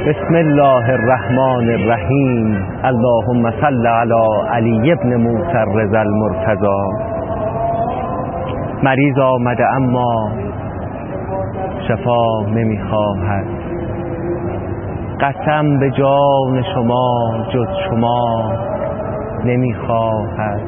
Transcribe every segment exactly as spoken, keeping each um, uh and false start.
بسم الله الرحمن الرحیم. اللهم صل علی علی ابن موسی الرضا المرتضی. مریض آمده اما شفا نمیخواهد. قسم به جان شما جز شما نمیخواهد.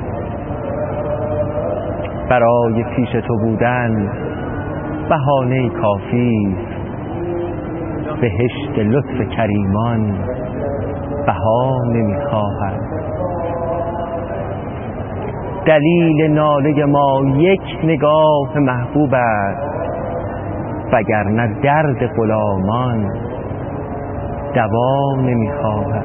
برای پیش تو بودن بهانه کافی است. بهشت لطف کریمان بها نمیخواهد. دلیل ناله ما یک نگاه محبوب است، وگرنه درد غلامان دوا نمیخواهد.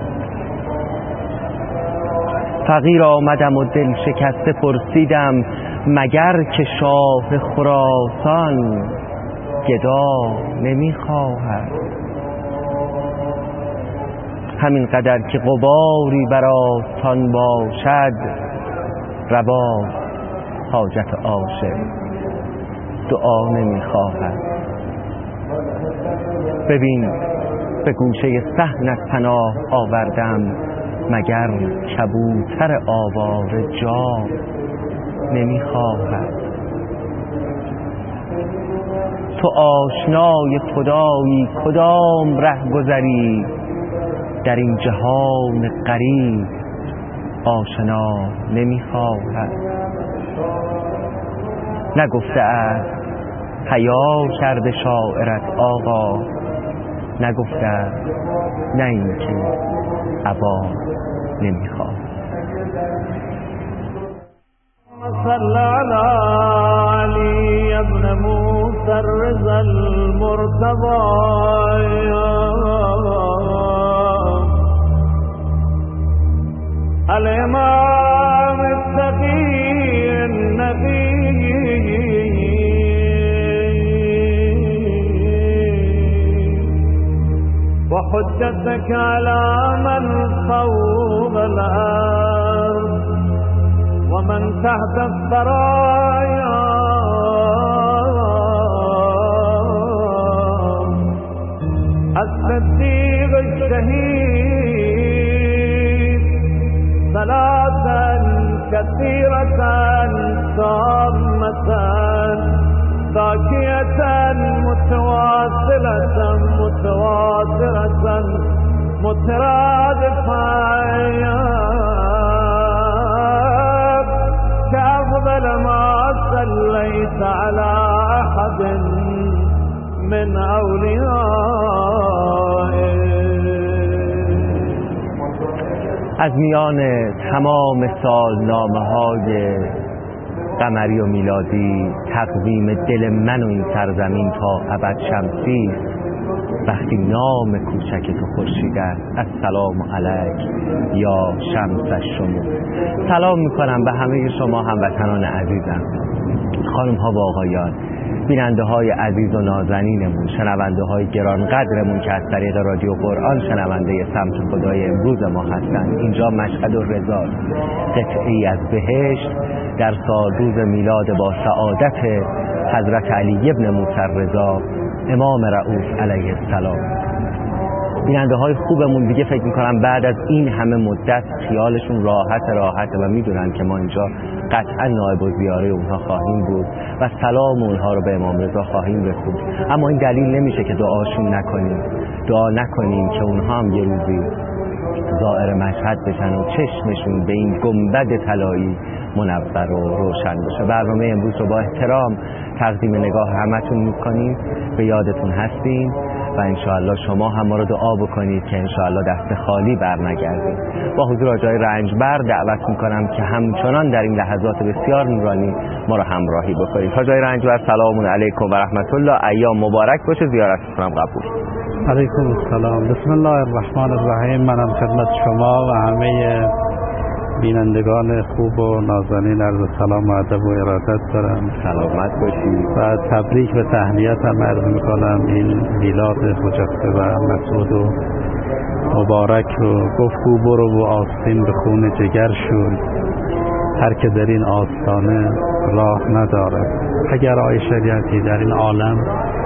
فقیر آمدم و دل شکسته پرسیدم، مگر که شاه خراسان گدا نمیخواهد. همین قدر که غباری بر آستان باشد، روا حاجت عاشق دعا نمیخواهد. ببین به گوشه صحنت پناه آوردم، مگر کبوتر آواره جا نمیخواهد. تو آشنای خدایی کدام ره گذری، در این جهان غریب آشنا نمیخواهد. نگفته است حیا کرده شاعرت آقا، نگفته است نه اینکه ابا نمیخواهد. صل علی علی ابن موسی الرضا المرتضی. الإمام التقي النبي وحجتك على من فوق الأرض ومن تحت الثرايا. الصديق الشهيد صلاة كثيرة تامة ذاكية متواصلة متواترة مترادفة كأفضل ما صليت على أحد من أوليائه. از میان تمام سالنامه های قمری و میلادی، تقویم دل من و این سرزمین تا ابد شمسی، وقتی نام کوچک تو خورشید است. السلام علیک یا شمس الشموس. سلام میکنم به همه شما هموطنان عزیزم، خانم ها و آقایان، بیننده های عزیز و نازنینمون، شنونده های گرانقدرمون که از طریق رادیو قرآن شنونده سمت خدای امروز ما هستند. اینجا مشهد الرضا، قطعی از بهشت در سال روز میلاد با سعادت حضرت علی ابن موسی الرضا امام رؤوف علیه السلام. بیننده های خوبمون دیگه فکر میکنم بعد از این همه مدت خیالشون راحت راحته و میدونن که ما اینجا قطعا نائب الزیاره اونها خواهیم بود و سلام اونها رو به امام رضا خواهیم رسوند. اما این دلیل نمیشه که دعاشون نکنیم، دعا نکنیم که اونها هم یه روزی زائر مشهد بشن و چشمشون به این گنبد طلایی منور و روشن بشه. برنامه امروز رو با احترام تقدیم نگاه همتون میکنیم، به یادتون هستیم و انشاءالله شما هم ما رو دعا بکنید که انشاءالله دست خالی بر نگردید. با حضور آجای رنجبر دعوت میکنم که همچنان در این لحظات بسیار نورانی ما رو همراهی بکنید. آجای رنجبر سلام علیکم و رحمت الله، ایام مبارک باشه، زیارتتونم قبول. علیکم السلام. بسم الله الرحمن الرحیم. منم خدمت شما و همه بینندگان خوب و نازنین عرض سلام و ادب و ارادت دارم. سلامت باشید و تبریک و تهنیت هم عرض میکنم. این میلاد خجسته و مسعود و مبارک رو گفتگو برو و آستین به خون جگر شد، هر که در این آستانه راه ندارد. اگر آی شریعتی در این عالم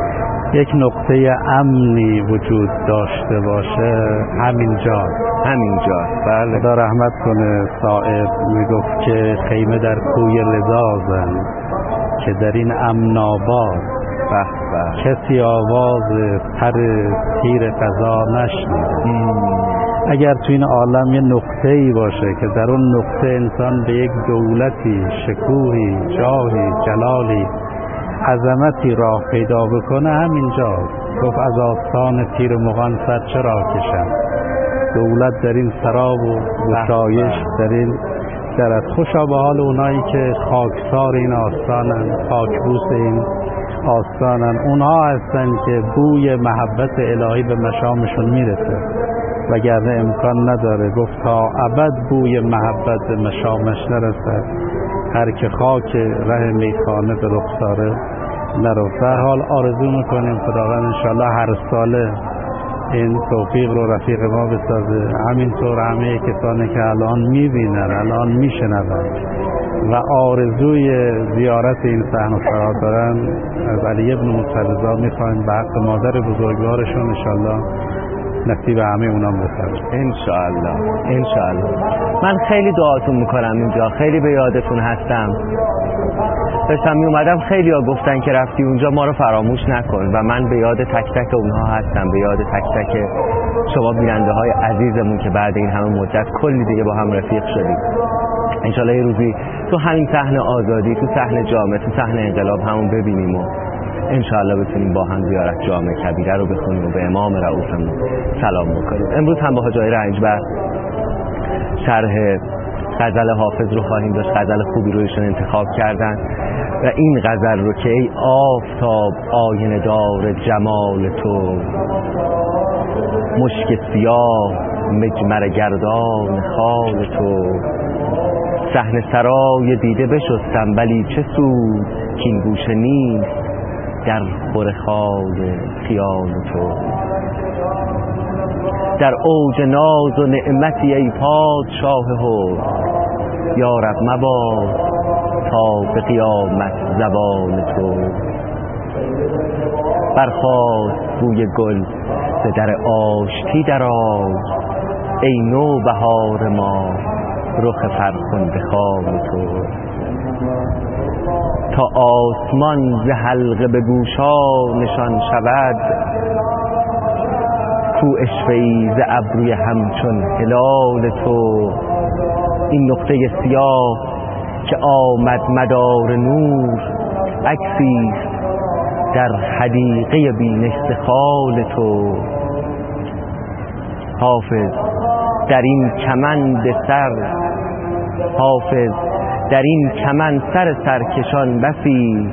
یک نقطه امنی وجود داشته باشه همینجا همینجا. بله. خدا رحمت کنه صائب میگفت که خیمه در کوی رضا زن که در این امن آباد کسی آواز پر تیر قضا نشنیده. اگر تو این عالم یه نقطه‌ای باشه که در اون نقطه انسان به یک دولتی، شکوهی، جاهی، جلالی، عظمتی راه پیدا بکنه همینجاست. گفت از آستان تیر مغان سر چرا کشم، دولت در این سراب و گشایش در این درد. خوشا به حال اونایی که خاکسار این آستانن، خاکبوس این آستانن، اونها هستن که بوی محبت الهی به مشامشون میرسه، وگرنه امکان نداره. گفت تا ابد بوی محبت به مشامش نرسد هر که خاک ره میخانه به رخساره نرفت. در حال آرزو میکنیم خداوند انشاءالله هر ساله این توفیق رو رفیق ما بسازه، همینطور همه کسانی که الان میبینن، الان میشنون و آرزوی زیارت این صحن و سرا دارن، از علی ابن موسی رضا میخوایم به حق مادر بزرگوارشون انشاءالله نصیب همه اونام بسازه انشاءالله. انشاءالله. من خیلی دعاتون میکنم اینجا، خیلی به یادتون هستم. داشتم می اومدم خیلی ها گفتن که رفتی اونجا ما رو فراموش نکن و من به یاد تک تک اونها هستم، به یاد تک تک شما بیننده های عزیزمون که بعد این همه مدت کلی دیگه با هم رفیق شدیم. انشالله یه روزی تو همین صحن آزادی، تو صحن جامع، تو صحن انقلاب همون ببینیم و انشالله بتونیم با هم زیارت جامع کبیره رو بخونیم و به امام رؤوفمون سلام بکنیم. امروز هم با حاج آقای رنجبر شرح غزل حافظ رو خواهیم داشت. غزل خوبی رو ایشون انتخاب کردن و این غزل رو که ای آفتاب آینه دار جمال تو، مشک سیاه مجمر گردان خال تو، صحن سرای دیده بشستم ولی چه سود کین گوشه نیست در خور خواب خیال تو، در اوج ناز و نعمتی ای پادشاه حسن، یا رب مباد تا به قیامت زبان تو، برخاست بوی گل ز در آشتی دراز، ای نو بهار ما رخ فرخنده خواب تو، تا آسمان ز حلقه به گوشانشان شود، کو اشفه‌ای ز ابروی همچون هلال تو، این نقطه سیاه که آمد مدار نور، عکسیست در حدیقه بینشت خال تو، حافظ در این کمند سر حافظ در این کمند سر سرکشان بسی،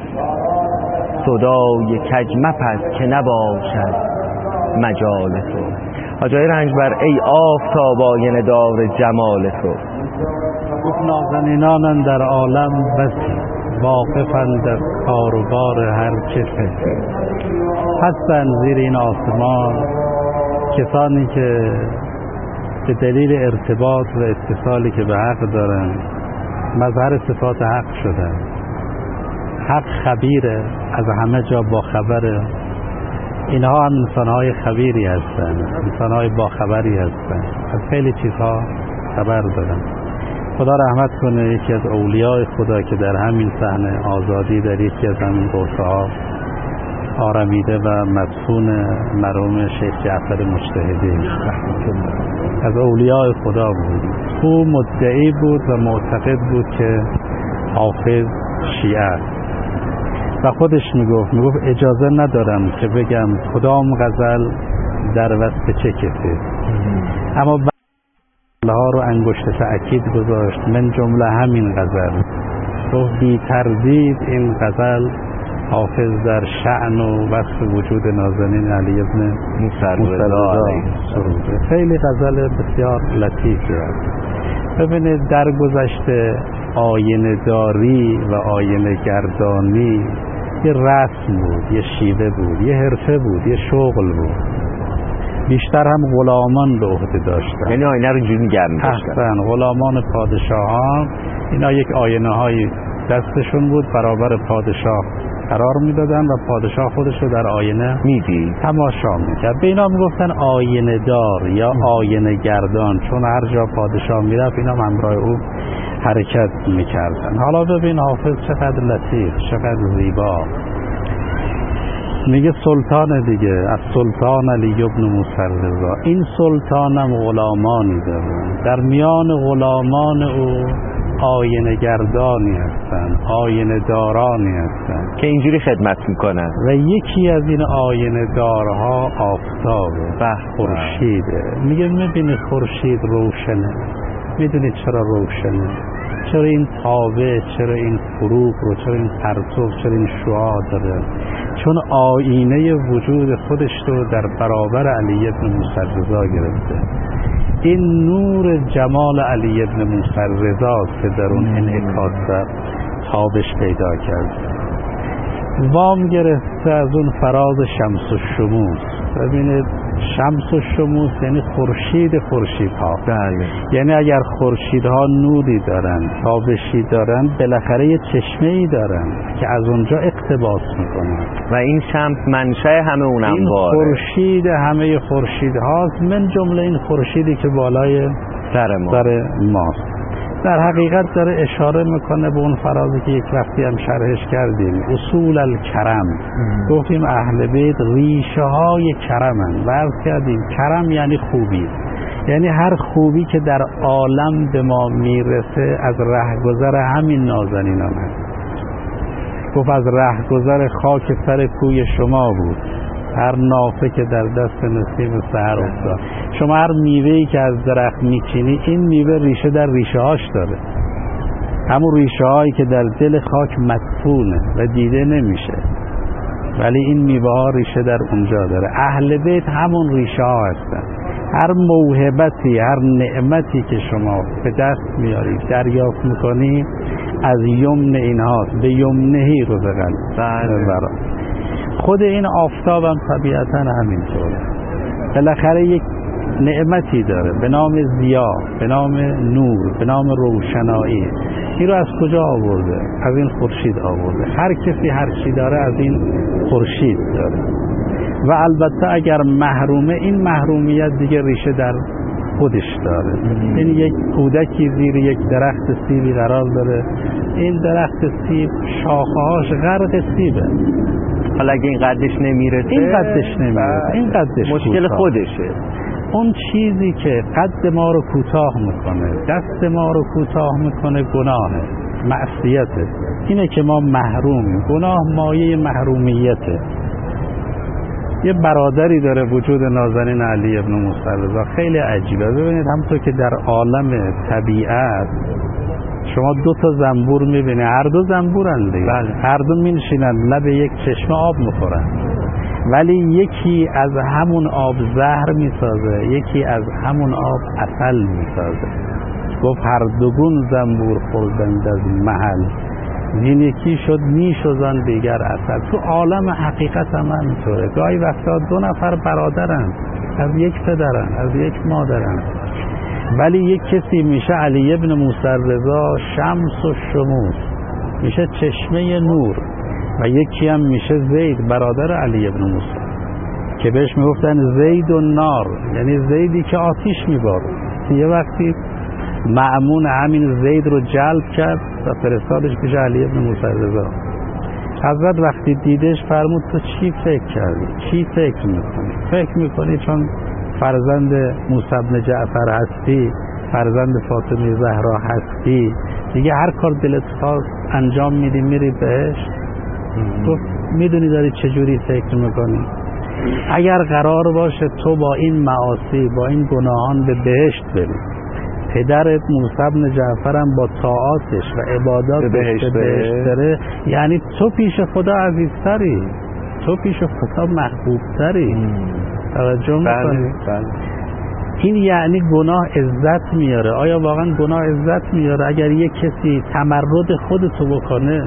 صدای کج مپز که نباشد مجال تو. حاج آقای رنجبر ای آفتاب آینه دار جمال تو، گفت نازنینانند در عالم بسی، واقفند از کار و بار هر کسی، هستند زیر این آسمان کسانی که به دلیل ارتباط و اتصالی که به حق دارن مظهر صفات حق شدن. حق خبیره، از همه جا با خبره. اینها هم انسانهای خبیری هستن، انسانهای با خبری هستن، از خیلی چیزها خبر دارن. خدا رحمت کنه یکی از اولیاء خدا که در همین صحن آزادی در یکی از همین غرفه ها آرمیده و مدفون مرحوم شیخ جعفر مجتهدی از اولیاء خدا بود. او مدعی بود و معتقد بود که حافظ شیعه است و خودش میگفت میگفت اجازه ندارم که بگم کدام غزل در وصف چه کسی، اما ها رو انگشت تأکید گذاشت، من جمله همین غزل. تو بی تردید این غزل حافظ در شأن و وصف وجود نازنین علی ابن موسی رضا سروده. خیلی غزل بسیار لطیفی است. ببینید در گذشته آینه داری و آینه گردانی یه رسم بود، یه شیوه بود، یه حرفه بود، یه شغل بود. بیشتر هم غلامان به عهده داشتن، یعنی آینه رو اینجوری نگه می‌داشتن. غلامان پادشاهان اینا یک آینه های دستشون بود، برابر پادشاه قرار میدادن و پادشاه خودش رو در آینه میدید تماشا میکرد. به اینا میگفتن آینه دار یا آینه گردان، چون هر جا پادشاه میرفت اینا همراه او حرکت میکردن. حالا ببین حافظ چقدر لطیف، چقدر زیبا میگه سلطان دیگه، از سلطان علی ابن موسی رضا. این سلطانم غلامانی داره، در میان غلامان او آینه گردانی هستن، آینه دارانی هستن که اینجوری خدمت میکنن و یکی از این آینه دارها آفتابه و خورشیده. میگه میبینی خورشید روشنه، میدونی چرا روشنه؟ چرا این تابه، چرا این فروغ رو، چرا این پرتو، چرا این شعاع داره؟ چون آینه وجود خودش رو در برابر علی ابن موسی رضا گرفته. این نور جمال علی ابن موسی رضا که در اون انعکاس تابش پیدا کرد، وام گرفته از اون فراز شمس و شموس. ببینید شمس و شموس یعنی خورشید خورشیدها. بله. یعنی اگر خورشیدها نوری دارن، تابشی دارن، بالاخره یه چشمه‌ای دارن که از اونجا اقتباس میکنن و این شمس منشأ همه اون انواره. این خورشید همه خورشیدهاست، من جمله این خورشیدی که بالای سر ما سر ماست. در حقیقت داره اشاره میکنه به اون فرازی که یک وقتی هم شرحش کردیم، اصول الکرم. گفتیم اهل بیت ریشه های کرمن و عرض کردیم کرم یعنی خوبی، یعنی هر خوبی که در عالم به ما میرسه از رهگذر همین نازنینان هست. گفت از رهگذر خاک سر کوی شما بود، هر نافه که در دست نسیم سحر افتاد. شما هر میوه‌ای که از درخت میچینی، این میوه ریشه در ریشه هاش داره، همون ریشه هایی که در دل خاک مدفونه و دیده نمیشه، ولی این میوه ها ریشه در اونجا داره. اهل بیت همون ریشه ها هستن. هر موهبتی، هر نعمتی که شما به دست میاری، دریافت میکنی، از یمن اینهاست، به یمنهی رزقن. بله. خود این آفتاب هم طبیعتا همینطوره، بالاخره یک نعمتی داره به نام ضیا، به نام نور، به نام روشنایی. این رو از کجا آورده؟ از این خورشید آورده. هر کسی هر چی داره از این خورشید داره و البته اگر محرومه، این محرومیت دیگه ریشه در خودش داره. این یک کودکی زیر یک درخت سیبی قرار داره، این درخت سیب شاخه‌هاش غرق سیبه، حالا اگه این قدش نمیرسه، این قدش نمیرسه، این قدش مشکل خودشه. اون چیزی که قد ما رو کوتاه میکنه، دست ما رو کوتاه میکنه، گناهه، معصیته. اینه که ما محرومیم. گناه مایه محرومیته. یه برادری داره وجود نازنین علی ابن موسی رضا، خیلی عجیبه. ببینید همونطور که در عالم طبیعت شما دو تا زنبور میبینید، هر دو زنبورن دیگه، بله. هر دو می‌نشینن لب یک چشمه آب میخورن، ولی یکی از همون آب زهر میسازه، یکی از همون آب عسل میسازه. گفت هر دوگون زنبور خوردند از محل، این یکی شد نیش و زن دیگر عسل. تو عالم حقیقت هم همینطوره. گاهی وقتا دو نفر برادرن، از یک پدرن، از یک مادرن، ولی یک کسی میشه علی ابن موسی رضا شمس و شموس، میشه چشمه نور، و یکی هم میشه زید برادر علی ابن موسی که بهش میگفتن زید و نار، یعنی زیدی که آتیش میباره. یه وقتی مأمون همین زید رو جلب کرد و فرستادش پیش علی ابن موسی رضا. حضرت وقتی دیدش فرمود تو چی فکر کردی؟ چی فکر میکنی؟ فکر میکنی چون فرزند موسی بن جعفر هستی، فرزند فاطمه زهرا هستی، دیگه هر کار دلت خواست انجام میدی، میری بهشت؟ تو میدونی داری چجوری فکر میکنی؟ اگر قرار باشه تو با این معاصی، با این گناهان به بهشت بری، پدرت موسی بن جعفر هم با طاعاتش و عبادات به بهشت بره، یعنی تو پیش خدا عزیزتری، تو پیش خدا محبوبتری. توجه میکنی؟ این یعنی گناه عزت میاره. آیا واقعا گناه عزت میاره؟ اگر یک کسی تمرد خودتو بکنه،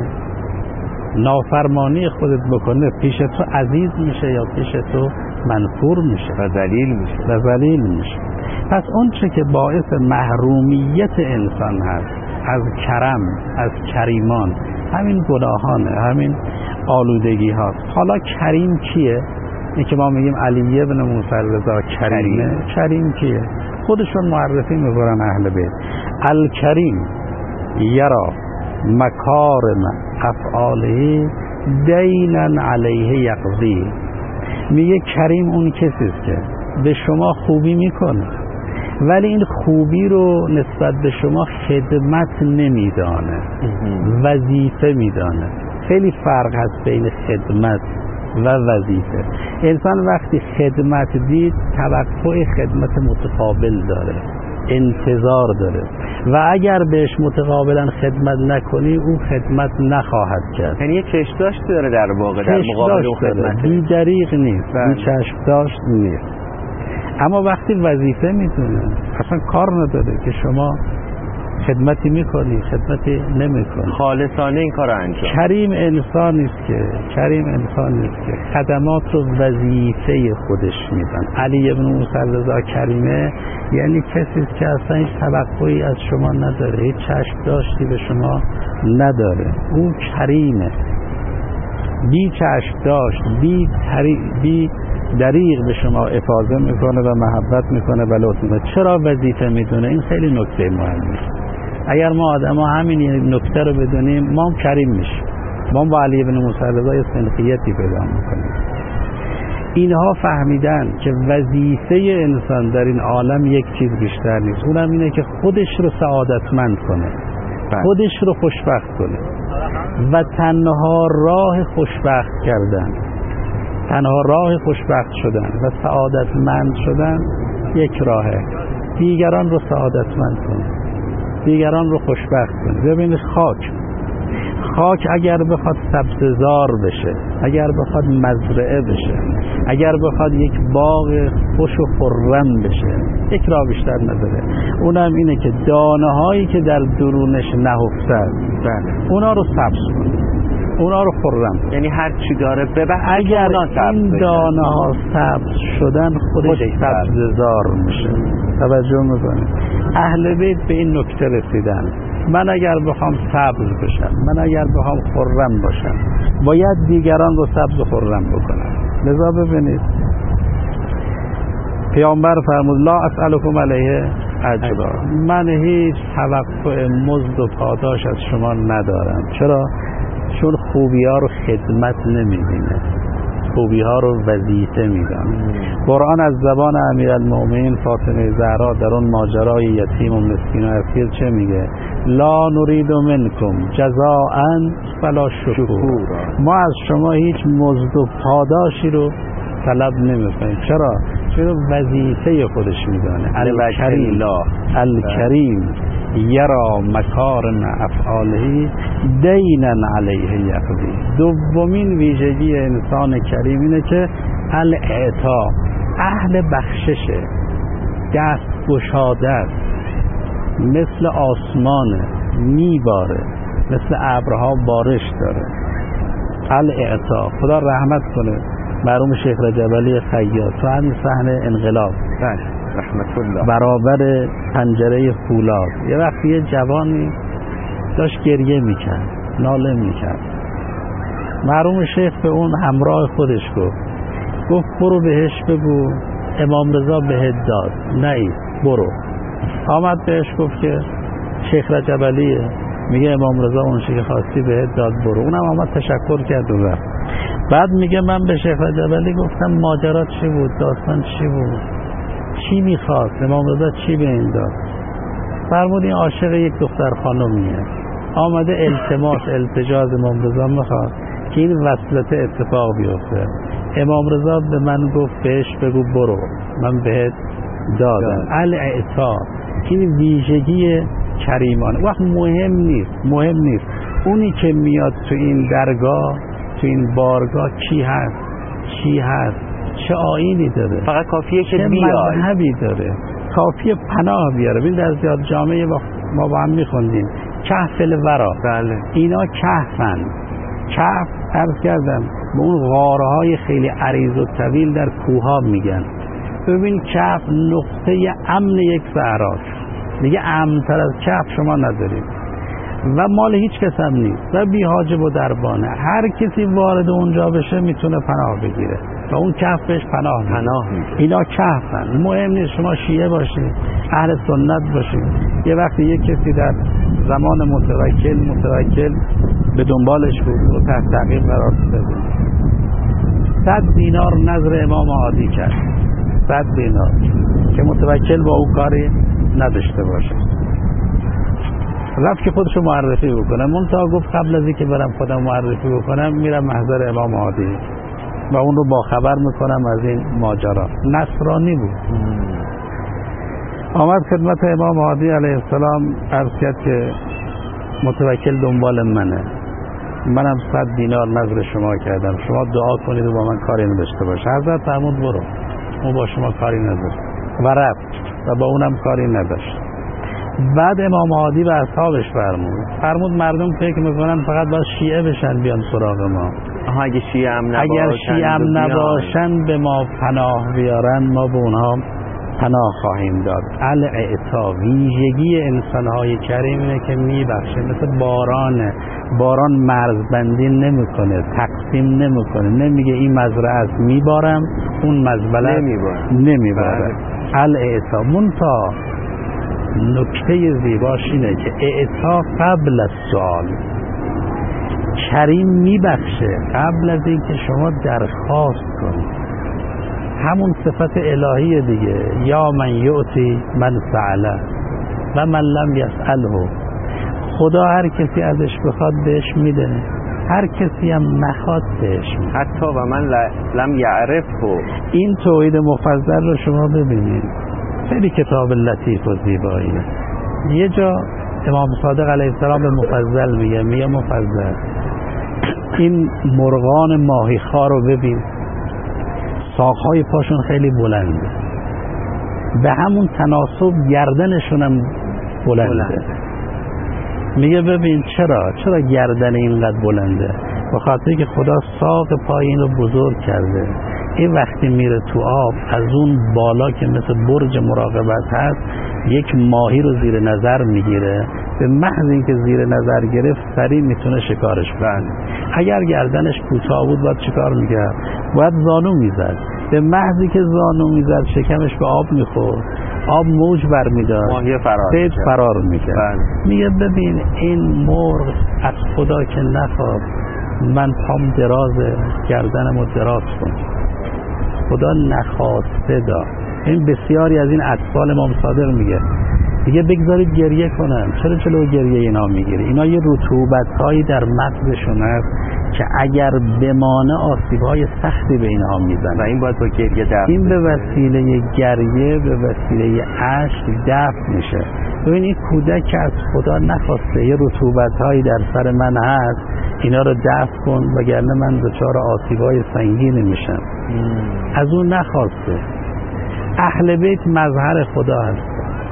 نافرمانی خودت بکنه، پیش تو عزیز میشه یا پیش تو منفور میشه و ذلیل میشه و ذلیل میشه. پس اون چه که باعث محرومیت انسان هست از کرم، از کریمان، همین گناهانه، همین آلودگی هاست. حالا کریم کیه؟ این که ما میگیم علی ابن موسی رضا کریمه، کریم کیه؟ خودشون معرفی میکنن اهل بیت. الکریم یرا مکارم افعاله دینا علیه یقضی. میگه کریم اون کسیست که به شما خوبی میکنه ولی این خوبی رو نسبت به شما خدمت نمیدانه، وظیفه میدانه. خیلی فرق هست بین خدمت و وظیفه. انسان وقتی خدمت دید توقع خدمت متقابل داره، انتظار داره و اگر بهش متقابلا خدمت نکنی او خدمت نخواهد کرد. یعنی یه چشم داشت داره در واقع در مقابل اون خدمت، بی دریغ نیست، بی چشم داشت نیست. اما وقتی وظیفه میدونه اصلا کار نداره که شما خدمتی میکنی خدمتی نمیکنی، خالصانه این کار رو انجام. کریم انسانی است که کریم انسانی است که خدمات رو وظیفه خودش میدن. علی ابن موسی رضا کریمه یعنی کسی است که اصلا هیچ توقعی از شما نداره، هیچ چشم داشتی به شما نداره. او کریمه، بی چشم داشت، بی تری... بی دریغ به شما افاضه میکنه و محبت میکنه و لطف میکنه. چرا وظیفه میدونه؟ این خیلی نکته مهمه. اگر ما آدم ها همین نکته رو بدونیم ما هم کریم میشیم، ما هم با علی بن موسی رضا یه سنخیتی پیدا میکنیم. اینها فهمیدن که وظیفه انسان در این عالم یک چیز بیشتر نیست، اونم اینه که خودش رو سعادتمند کنه، خودش رو خوشبخت کنه و تنها راه خوشبخت کردن، تنها راه خوشبخت شدن و سعادتمند شدن یک راهه، دیگران رو سعادتمند کنه، دیگران رو خوشبخت کنه. ببینید خاک خاک اگر بخواد سبززار بشه، اگر بخواد مزرعه بشه، اگر بخواد یک باغ خوش و خرم بشه، یک راه بیشتر نداره، اونم اینه که دانه هایی که در درونش نهفته اونا رو سبز کنه، اونا رو خرم. یعنی هر چی داره ببخش اگر این دانه ها سبز شدن خودش سبززار میشه. توجه میکنه. اهل بیت به این نکته رسیدن. من اگر بخوام سبز بشم، من اگر بخوام خرم باشم، باید دیگران رو سبز و خرم بکنم. لذا ببینید پیامبر فرمود لا اسألکم علیه اجرا، من هیچ توقع مزد و پاداش از شما ندارم. چرا؟ چون خوبی ها رو خدمت نمیبینه، خوبی ها رو وظیفه میدانه. قرآن از زبان امیرالمؤمنین فاطمه زهرا در اون ماجرای یتیم و مسکین و اسیر چه میگه؟ لا نرید منکم جزاء ولا شکور، ما از شما هیچ مزد و پاداشی رو طلب نمیکنیم. چرا؟ چون وظیفه خودش میدانه. الکریم الکریم یرا مکارم افعاله دینا علیه یقضی. دومین ویژگی انسان کریم اینه که الاعطا، اهل بخششه، دست گشاده است، مثل آسمانه، میباره، مثل ابرها بارش داره. الاعطا. خدا رحمت کنه مرحوم شیخ رجب علی خیاط تو همین صحنه انقلاب رحمت الله برابر پنجره فولاد یه وقتی یه جوانی داشت گریه میکرد، ناله میکرد. مرحوم شیخ به اون همراه خودش گفت گفت برو بهش بگو امام رضا بهت داد. نه برو. آمد بهش گفت که شیخ رجب علیه، میگه امام رضا اون چیزی که خواستی بهت داد، برو. اونم آمد تشکر کرد و رفت. بعد میگه من به شیخ رجب علی گفتم ماجرا چی بود، داستان چی بود، چی میخواست، امام رضا چی به این داد؟ فرمود این عاشق یک دختر خانمیه، آمده التماس التجا از امام رضا میخواد که این وصلت اتفاق بیفته. امام رضا به من گفت بهش بگو برو، من بهت دادم. الاعطا، این ویژگی کریمانه. وقت مهم نیست، مهم نیست اونی که میاد تو این درگاه، تو این بارگاه کی هست، چی هست، چه آیینی داره، فقط کافیه که چه بیاد، مذهبی داره، کافیه پناه بیاره. ببین در زیاد جامعه ما با هم میخوندیم کهف الورا. بله. اینا کهفن. کهف عرض کردم به اون غارهای خیلی عریض و طویل در کوها میگن. ببین کهف نقطه امن یک صحراست، دیگه امن‌تر از کهف شما ندارید. و مال هیچ کس هم نیست و بی حاجب و دربانه. هر کسی وارد اونجا بشه میتونه پناه بگیره و اون کهف بهش پناه پناه اینا کهفن. مهم نیست شما شیعه باشید، اهل سنت باشید. یه وقتی یک کسی در زمان متوکل متوکل به دنبالش بود و تحت تعقیب قرار داده بود، صد دینار نظر امام عادی کرد، صد دینار که متوکل با او کاری نداشته باشه. رفت که خودشو معرفی بکنم، منتها گفت قبل از اینکه برم خودم معرفی بکنم میرم محضر امام عادی و اون رو با خبر میکنم از این ماجرا. نصرانی بود. آمد خدمت امام عادی علیه السلام، عرض کرد که متوکل دنبال منه، منم صد دینار نظر شما کردم، شما دعا کنید و با من کاری نداشته باشه. حضرت فرمود برو، اون با شما کاری نداشت و رفت و با اونم کاری نداشت. بعد امام عادی به اصحابش فرمود فرمود مردم فکر میکنن فقط باید شیعه بشن بیان سراغ ما. آها اگه شیعه هم نباشن، اگر شیعه هم نباشن به ما پناه بیارن، ما به اونها پناه خواهیم داد. الاعطا، ویژگی انسانهای کریم اینه که میبخشه، مثل بارانه. باران مرزبندی نمیکنه، تقسیم نمیکنه، نمیگه این مزرعه است میبارم اون مزبله نمیباره. الاعطا منتها نکته زیباش اینه که اعطا قبل از سوال. کریم میبخشه قبل از اینکه شما درخواست کنید. همون صفت الهی دیگه، یا من یعطی من سأله و من لم یسأله. خدا هر کسی ازش بخواد بهش میده، هر کسی هم نخواد بهش میده. حتی و من لم یعرفه. این توحید مفضل رو شما ببینید، خیلی کتاب لطیف و زیباییه. یه جا امام صادق علیه السلام به مفضل میگه میگه مفضل این مرغان ماهیخوار رو ببین، ساقهای پاشون خیلی بلنده، به همون تناسب گردنشون هم بلنده. بلند. میگه ببین چرا چرا گردن اینقدر بلنده؟ به خاطر که خدا ساق پای این رو بزرگ کرده. این وقتی میره تو آب از اون بالا که مثل برج مراقبت هست یک ماهی رو زیر نظر میگیره، به محض اینکه زیر نظر گرفت سریع میتونه شکارش کنه. اگر گردنش کوتاه بود باید چیکار میکرد؟ باید زانو میزد. به محضی که زانو میزد شکمش به آب میخورد، آب موج برمیداد، ماهی فرار سید فرار میکرد. میگه ببین این مرغ از خدا که نخواد من پام درازه گردنمو دراز کن، خدا نخواسته داد. این بسیاری از این اطفال امام صادق میگه دیگه بگذارید گریه کنن، چرا چلو گریه اینا میگیره؟ اینا یه رطوبت‌هایی در مغزشون هست که اگر بمانه آسیب‌های سختی به اینها میزنه و این باید با گریه دفع. این به وسیله گریه، به وسیله اشک دفع میشه. ببین این کودک که از خدا نخواسته یه رطوبت‌هایی در سر من هست، اینا رو دفع کن وگرنه من دچار آسیب‌های سنگینی میشم. از اون نخواسته. اهل بیت مظهر خدا هست،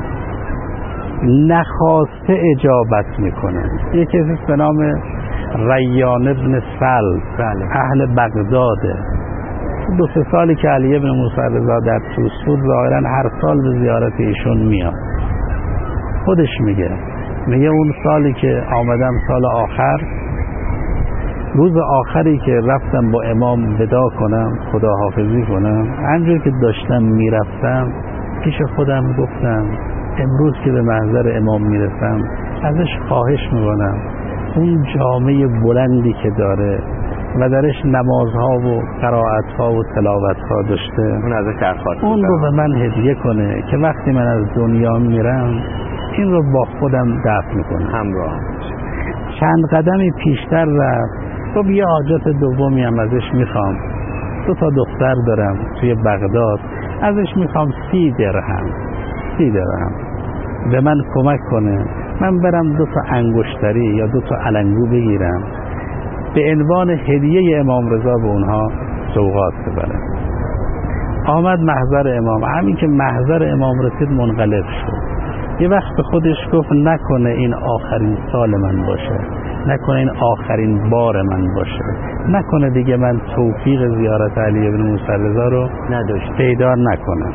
نخواسته اجابت میکنن. یه کسی به نام ریان ابن سلب بله. اهل بغداده. دو سه سالی که علی ابن موسی رضا در توس بود ظاهرا هر سال به زیارت ایشون میاد. خودش میگه میگه اون سالی که آمدم سال آخر، روز آخری که رفتم با امام ودا کنم خداحافظی کنم، همجور که داشتم میرفتم پیش خودم گفتم امروز که به محضر امام میرسم ازش خواهش میکنم اون جامعه بلندی که داره و درش نمازها و قرائتها و تلاوتها داشته اون ازش درخواست اون رو به من هدیه کنه که وقتی من از دنیا میرم این رو با خودم دفن میکنم همراه. چند قدمی پیشتر رفت، خب یه حاجت دومی هم ازش میخوام، دو تا دختر دارم توی بغداد، ازش میخوام سی درهم سی درهم به من کمک کنه من برم دو تا انگشتری یا دو تا علنگو بگیرم به عنوان هدیه امام رضا به اونها سوغات ببرم. آمد محضر امام، همین که محضر امام رسید منقلب شد. یه وقت به خودش گفت نکنه این آخرین سال من باشه، نکنه این آخرین بار من باشه، نکنه دیگه من توفیق زیارت علی ابن موسی رضا رو نداشت پیدا نکنم.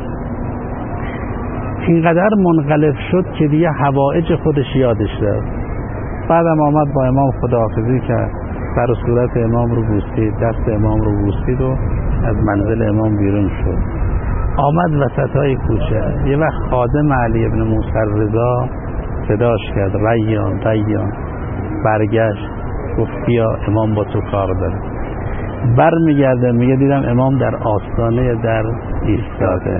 اینقدر منقلب شد که دیگه حوائج خودش یادش رفت. بعدم آمد با امام خداحافظی کرد، سر و صورت امام رو بوسید، دست امام رو بوسید و از منزل امام بیرون شد. آمد وسطای کوچه، یه وقت خادم علی ابن موسی رضا صداش کرد، ریان ریان. برگشت گفت بیا امام با تو کار داره. بر میگرده میگه دیدم امام در آستانه در ایستاده.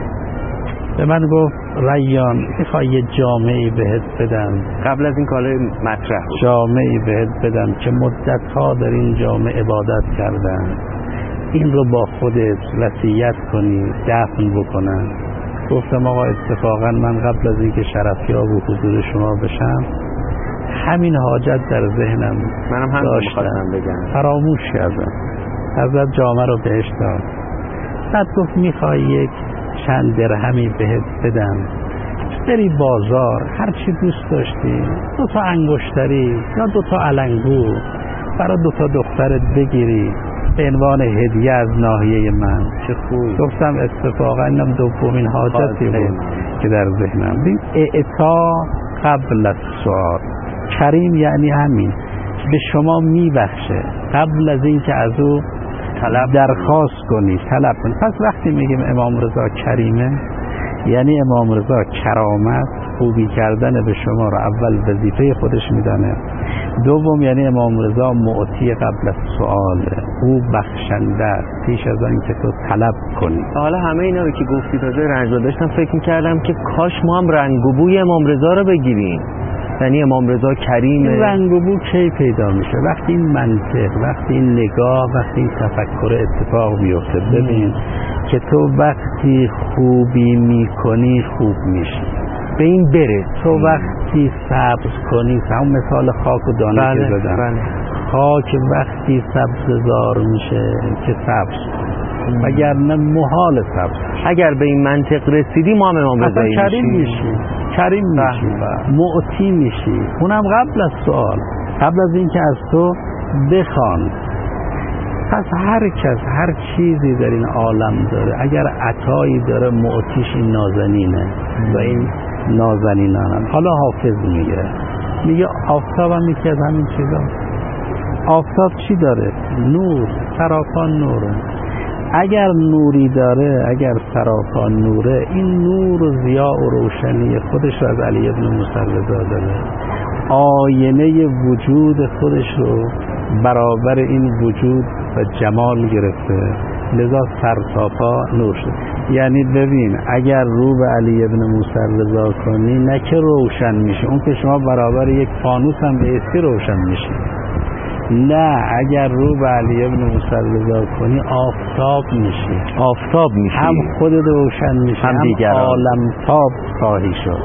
به من گفت ریان میخوای یه جامعی بهت بدم، قبل از این کار مطرح جامعی بهت بدم که مدتها در این جامعه عبادت کردن، این رو با خودت وصیت کنی دفن بکنن. گفتم آقا اتفاقا من قبل از اینکه شرفیاب و حضور شما بشم همین حاجت در ذهنم منم هم داشتم بگم، فراموش کردم. حضرت جامعه رو بهش داد. بعد گفت میخوای یک چند درهمی بهت بدم، بری بازار هر چی دوست داشتی، دو تا انگشتری یا دو تا علنگو برای دو تا دخترت بگیری به عنوان هدیه از ناحیه من. چه خوب. گفتم اتفاقا اینم دومین حاجتی بود که در ذهنم. ببین اعطا قبل از سوال. کریم یعنی همین، به شما میبخشه قبل از این که از او طلب درخواست کنی، طلب کنی. پس وقتی میگیم امام رضا کریمه یعنی امام رضا کرامت، خوبی کردن به شما رو اول وظیفه خودش میدانه. دوم یعنی امام رضا معطی قبل از سؤاله، او بخشنده است پیش از آن که تو طلب کنی. حالا همه اینا رو که گفتی تازه رنج داشتم فکر میکردم که کاش ما هم رنگ و بوی امام رضا رو بگیریم. یعنی امام رضا کریمه. این رنگ و بو کی پیدا میشه؟ وقتی این منطق، وقتی این نگاه، وقتی این تفکر اتفاق بیفته. ببین که تو وقتی خوبی میکنی خوب میشی، به این برس. تو وقتی سبز کنی، همون مثال خاک و دانه بله، که زدم، بله. خاک وقتی سبززار میشه که سبز، وگرنه محال سبز. اگر به این منطق رسیدی ما هم امام رضا کریم میشی، کریم میشی، معطی میشی. اونم قبل از سوال، قبل از اینکه از تو بخوان. پس هر کس هر چیزی در این عالم داره، اگر عطایی داره معطیش این نازنینه و این نازنینانم. حالا حافظ میگه میگه آفتاب هم یکی از همین چیزا. آفتاب چی داره؟ نور، سراپا نوره. اگر نوری داره، اگر سراپا نوره، این نور و ضیاء و روشنی خودش رو از علی ابن موسی رضا داره. آینه وجود خودش رو برابر این وجود و جمال گرفته، لذا سرتاپا نور شد. یعنی ببین اگر رو به علی ابن موسی رضا کنی نه که روشن میشه، اون که شما برابر یک فانوس هم به اسکی روشن میشه. نه، اگر رو به علی ابن موسی رضا کنی آفتاب میشی، آفتاب میشی، هم خودت روشن میشی، هم, هم عالم تاب خواهی شد.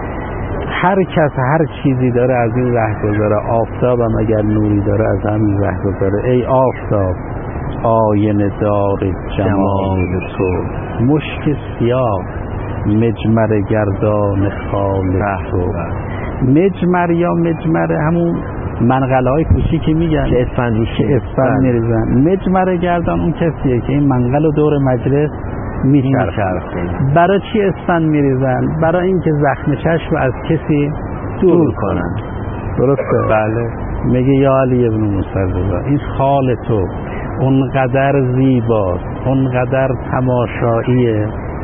هر کس هر چیزی داره از این ره گذاره. آفتاب هم اگر نوری داره از همین ره گذاره. ای آفتاب آینه دار جمال تو، مشک سیاه مجمر گردان خال تو. مجمر یا مجمر همون منقله های کوچیکی میگن که اسفند روش که اسفند میریزن. مجمر گردان اون کسیه که این منقل و دور مجلس میچرخه. برای چی اسفند میریزن؟ برای اینکه زخم چشم از کسی دور, دور کنن. درسته؟ بله. میگه یا علی ابن موسی رضا این خال تو اونقدر زیباست، اونقدر تماشاییه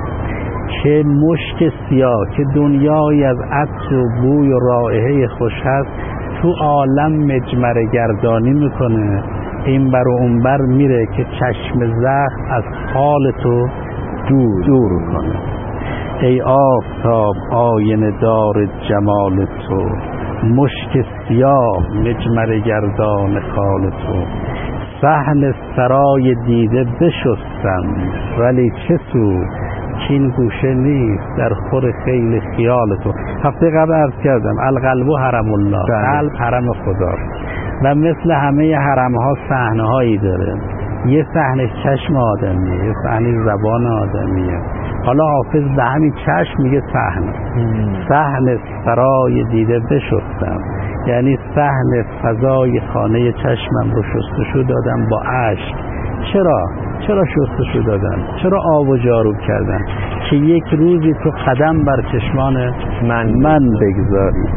که مشک سیاه که دنیای از عطر و بوی و رائحه خوش هست تو عالم مجمر گردانی میکنه، این بر و اون بر میره که چشم زخم از خال تو دور دور کنه. ای آفتاب آینه دار جمال تو، مشک سیاه مجمر گردان خال تو. صحن سرای دیده بشستم ولی چه سود که این گوشه نیست در خور خیل خیال تو. هفته قبل عرض کردم القلب حرم الله، قلب حرم خدا و مثل همه حرم ها صحنه هایی داره. یه صحنه چشم آدمیه، یه صحنه زبان آدمیه. حالا حافظ به همین چشم میگه صحنه. صحنه سرای دیده بشستم یعنی صحنه فضای خانه چشمم رو شستشو دادم با اشک. چرا؟ چرا شستشو دادن؟ چرا آب و جارو کردن؟ که یک روزی تو قدم بر چشمان من من بگذاری.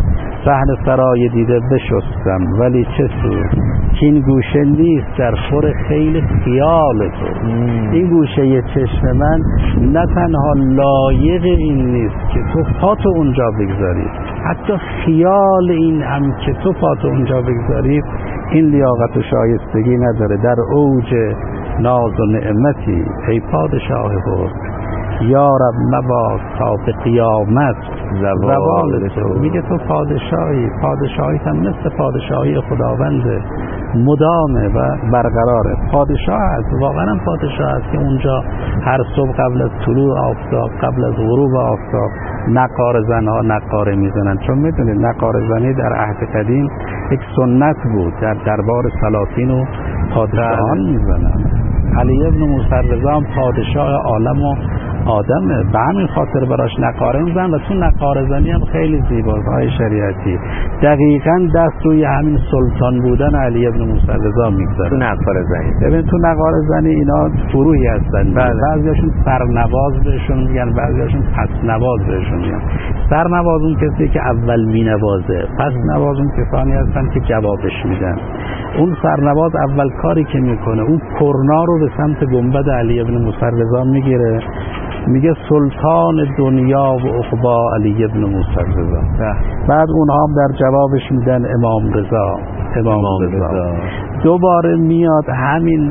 صحن سرای دیده بشستم ولی چه سود که این گوشه نیست در خور خیل خیال تو. این گوشه چشم من نه تنها لایق این نیست که تو پاتو اونجا بگذاری، حتی خیال این هم که تو پاتو اونجا بگذاری این لیاقت و شایستگی نداره. در اوج ناز و نعمتی ای پادشاه حسن یا رب مباد تا به قیامت زوال تو. میگه تو پادشاهی، پادشاهی هم مثل پادشاهی خداونده، مدامه و برقراره. پادشاه هست، واقعا هم پادشاه هست که اونجا هر صبح قبل از طلوع آفتاب، قبل از غروب آفتاب نقار زنها نقاره میزنن. چون میدونید نقاره زنی در عهد قدیم یک سنت بود، در دربار سلاطین و پادشاهان میزنن. علی ابن موسی رضا پادشاه عالم و آدمه، به همین خاطر براش نقاره میزن و تو نقاره زنی هم خیلی زیباست های شریعتی. دقیقاً دست روی همین سلطان بودن علی ابن موسی رضا میگذاره. تو نقاره زنی ببین تو نقاره زنی اینا فروهی هستن، بعضیاشون سرنواز بهشون میگن، بعضیاشون پس نواز بهشون میگن. سرنواز اون کسی که اول مینوازه، پس نواز اون کسانی هستن که جوابش میدن. اون سرنواز اول کاری که میکنه اون کرنا رو به سمت گنبد علی ابن موسی رضا میگیره، میگه سلطان دنیا و عقبا علی ابن موسی رضا. بعد اونها هم در جوابش میدن امام رضا امام, امام رضا. رضا دوباره میاد همین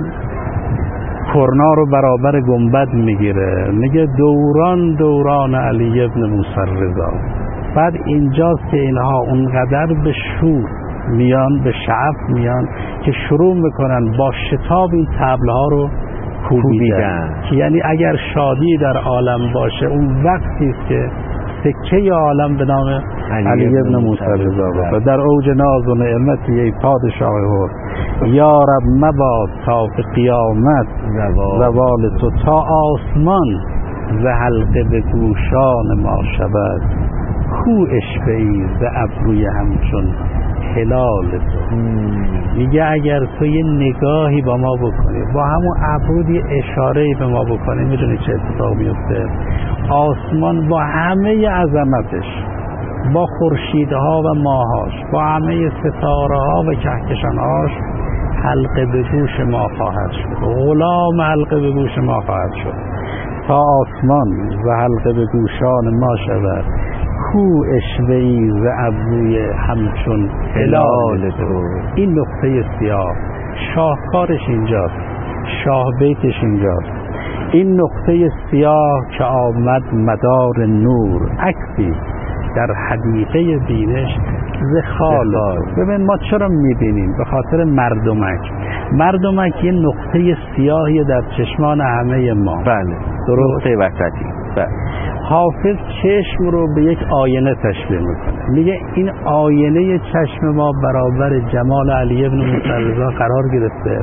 کرنا رو برابر گنبد میگیره، میگه دوران دوران علی ابن موسی رضا. بعد اینجاست که اینها اونقدر به شور میان، به شعف میان که شروع میکنن با شتاب این طبلها رو کوبیدن، که یعنی اگر شادی در عالم باشه اون وقتی است که سکه عالم به نام علی, علی ابن موسی رضا باشه. در اوج ناز و نعمتی ای پادشاه حسن یا رب مباد تا به قیامت زوال تو. تا آسمان ز حلقه به گوشان ما شود، کو اشفه‌ای ز ابروی همچون هلال تو. میگه اگر تو یه نگاهی با ما بکنی، با همون ابرود یه اشاره‌ای به ما بکنی، میدونی چه اتفاق میفته؟ آسمان با همه عظمتش، با خورشیدها و ماهاش، با همه ستاره‌ها و کهکشان‌هاش حلقه به گوش ما خواهد شد، غلام حلقه به گوش ما خواهد شد. تا آسمان و حلقه به گوشان ما شود، کو اشوه‌ای ز ابروی همچون هلال تو. این نقطه سیاه شاهکارش اینجاست، شاه بیتش اینجاست. این نقطه سیاه که آمد مدار نور، عکسی در حدیقه بینش ز خال. ببین ما چرا میبینیم؟ به خاطر مردمک. مردمک یه نقطه سیاهی در چشمان همه ما. بله، درسته وسطی. بله. حافظ چشم رو به یک آینه تشبیه میکنه، میگه این آینه چشم ما برابر جمال علی ابن موسی رضا قرار گرفته،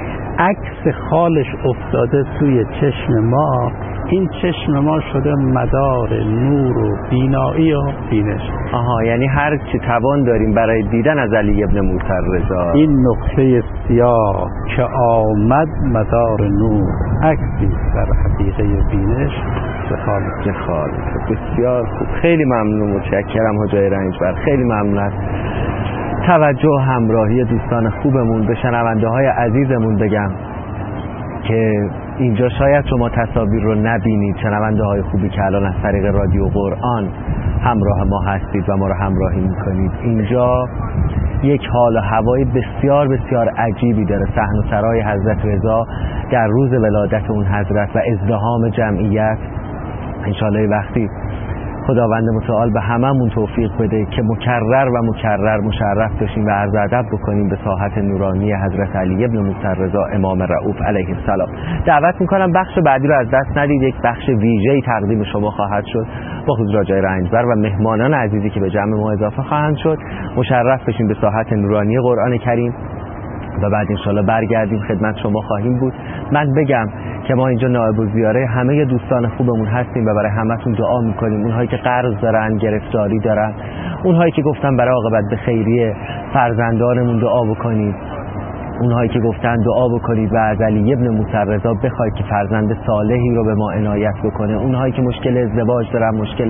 عکس خالش افتاده توی چشم ما، این چشم ما شده مدار نور و بینایی و بینش. آها، یعنی هر چی توان داریم برای دیدن از علی ابن موسی رضا. این نقطه سیاه که آمد مدار نور، عکسی در حقیقه بینش خالص خالص. بسیار خوب، خیلی ممنون، متشکرم حجای رنجبر، خیلی ممنون از توجه و همراهی دوستان خوبمون. به شنونده های عزیزمون بگم که اینجا شاید شما تصاویر رو نبینید، شنونده های خوبی که الان از طریق رادیو قرآن همراه ما هستید و ما رو همراهی میکنید، اینجا یک حال و هوای بسیار بسیار عجیبی داره. صحن و سرای حضرت رضا در روز ولادت اون حضرت و ازدحام جمعیت. انشالله وقتی خداوند متعال به هممون توفیق بده که مکرر و مکرر مشرف بشیم و عرض ادب بکنیم به ساحت نورانی حضرت علی ابن موسی رضا امام رؤوف علیه السلام. دعوت میکنم بخش بعدی رو از دست ندید، یک بخش ویژه‌ای تقدیم شما خواهد شد با حضور آقای رنجبر و مهمانان عزیزی که به جمع ما اضافه خواهند شد. مشرف بشیم به ساحت نورانی قرآن کریم و بعد انشالله برگردیم خدمت شما خواهیم بود. من بگم که ما اینجا نائب الزیاره همه دوستان خوبمون هستیم و برای همتون دعا میکنیم. اونهایی که قرض دارن، گرفتاری دارن، اونهایی که گفتن برای عاقبت به خیریه فرزندانمون دعا بکنید، اونهایی که گفتن دعا بکنید و از علی ابن موسی رضا بخواید که فرزند صالحی رو به ما عنایت بکنه، اونهایی که مشکل ازدواج دارن، مشکل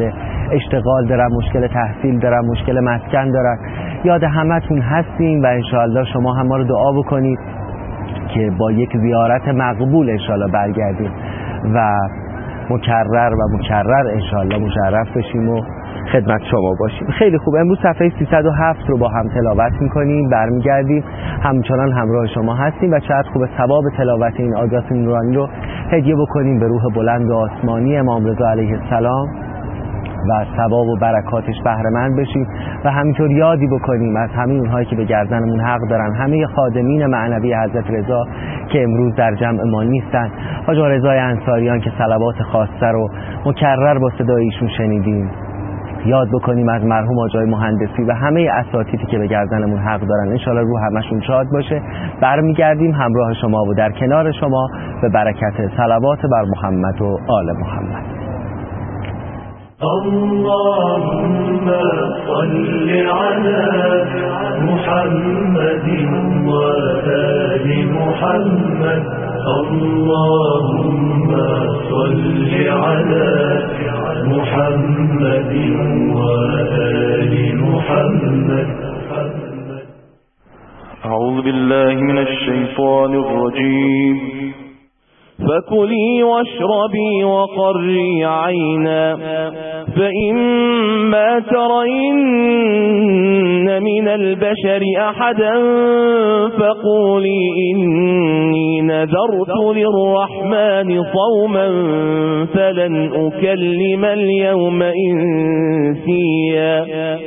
اشتغال دارن، مشکل تحصیل دارن، مشکل مسکن دارن. یاد همتون هستیم و انشاءالله شما هم ما رو دعا بکنید که با یک زیارت مقبول انشاءالله برگردیم و مکرر و مکرر انشاءالله مشرف بشیم و خدمت شما باشیم. خیلی خوب، امروز صفحه سیصد و هفت رو با هم تلاوت میکنیم، برمیگردیم همچنان همراه شما هستیم و چقدر خوب ثواب تلاوت این آیات نورانی رو هدیه بکنیم به روح بلند و آسمانی امام رضا علیه السلام و ثواب و برکاتش بهره مند بشیم و همینطور یادی بکنیم از همه اونهایی که به گردنمون حق دارن، همه خادمین معنوی حضرت رضا که امروز در جمع ما نیستن، حاج آقا رضای انصاریان که صلوات خاصه رو مکرر با صدای ایشون شنیدیم، یاد بکنیم از مرحوم آقای مهندسی و همه اساتیدی که به گردنمون حق دارن. انشالله روح همشون شاد باشه. برمیگردیم همراه شما و در کنار شما به برکت صلوات بر محمد و آل محمد. اللهم صل على محمد وآل محمد. اللهم صل على محمد وآل محمد. أعوذ بالله من الشيطان الرجيم. فكلي واشربي وقري عينا فإما ترين من البشر أحدا فقولي إني نذرت للرحمن صوما فلن أكلم اليوم إنسيا.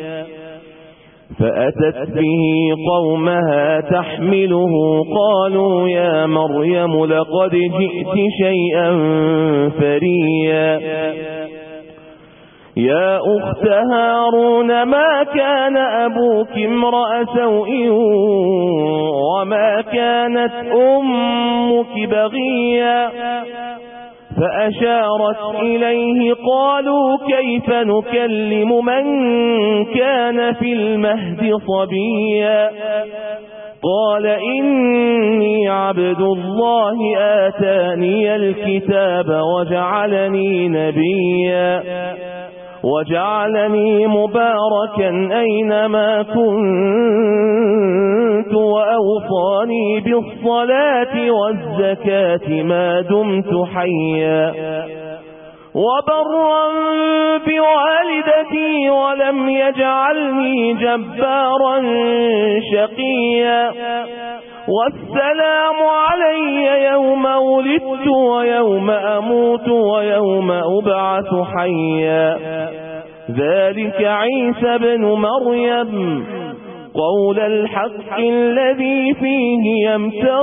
فأتت به قومها تحمله قالوا يا مريم لقد جئت شيئا فريا. يا أخت هارون ما كان أبوك امرأ سوء وما كانت أمك بغيا. فأشارت إليه قالوا كيف نكلم من كان في المهد صبيا. قال إني عبد الله آتاني الكتاب وجعلني نبيا وجعلني مباركا أينما كنت وأوصاني بالصلاة والزكاة ما دمت حيا وبرا بوالدتي ولم يجعلني جبارا شقيا. والسلام علي يوم ولدت ويوم أموت ويوم أبعث حيا. ذلك عيسى بن مريم قول الحق الذي فيه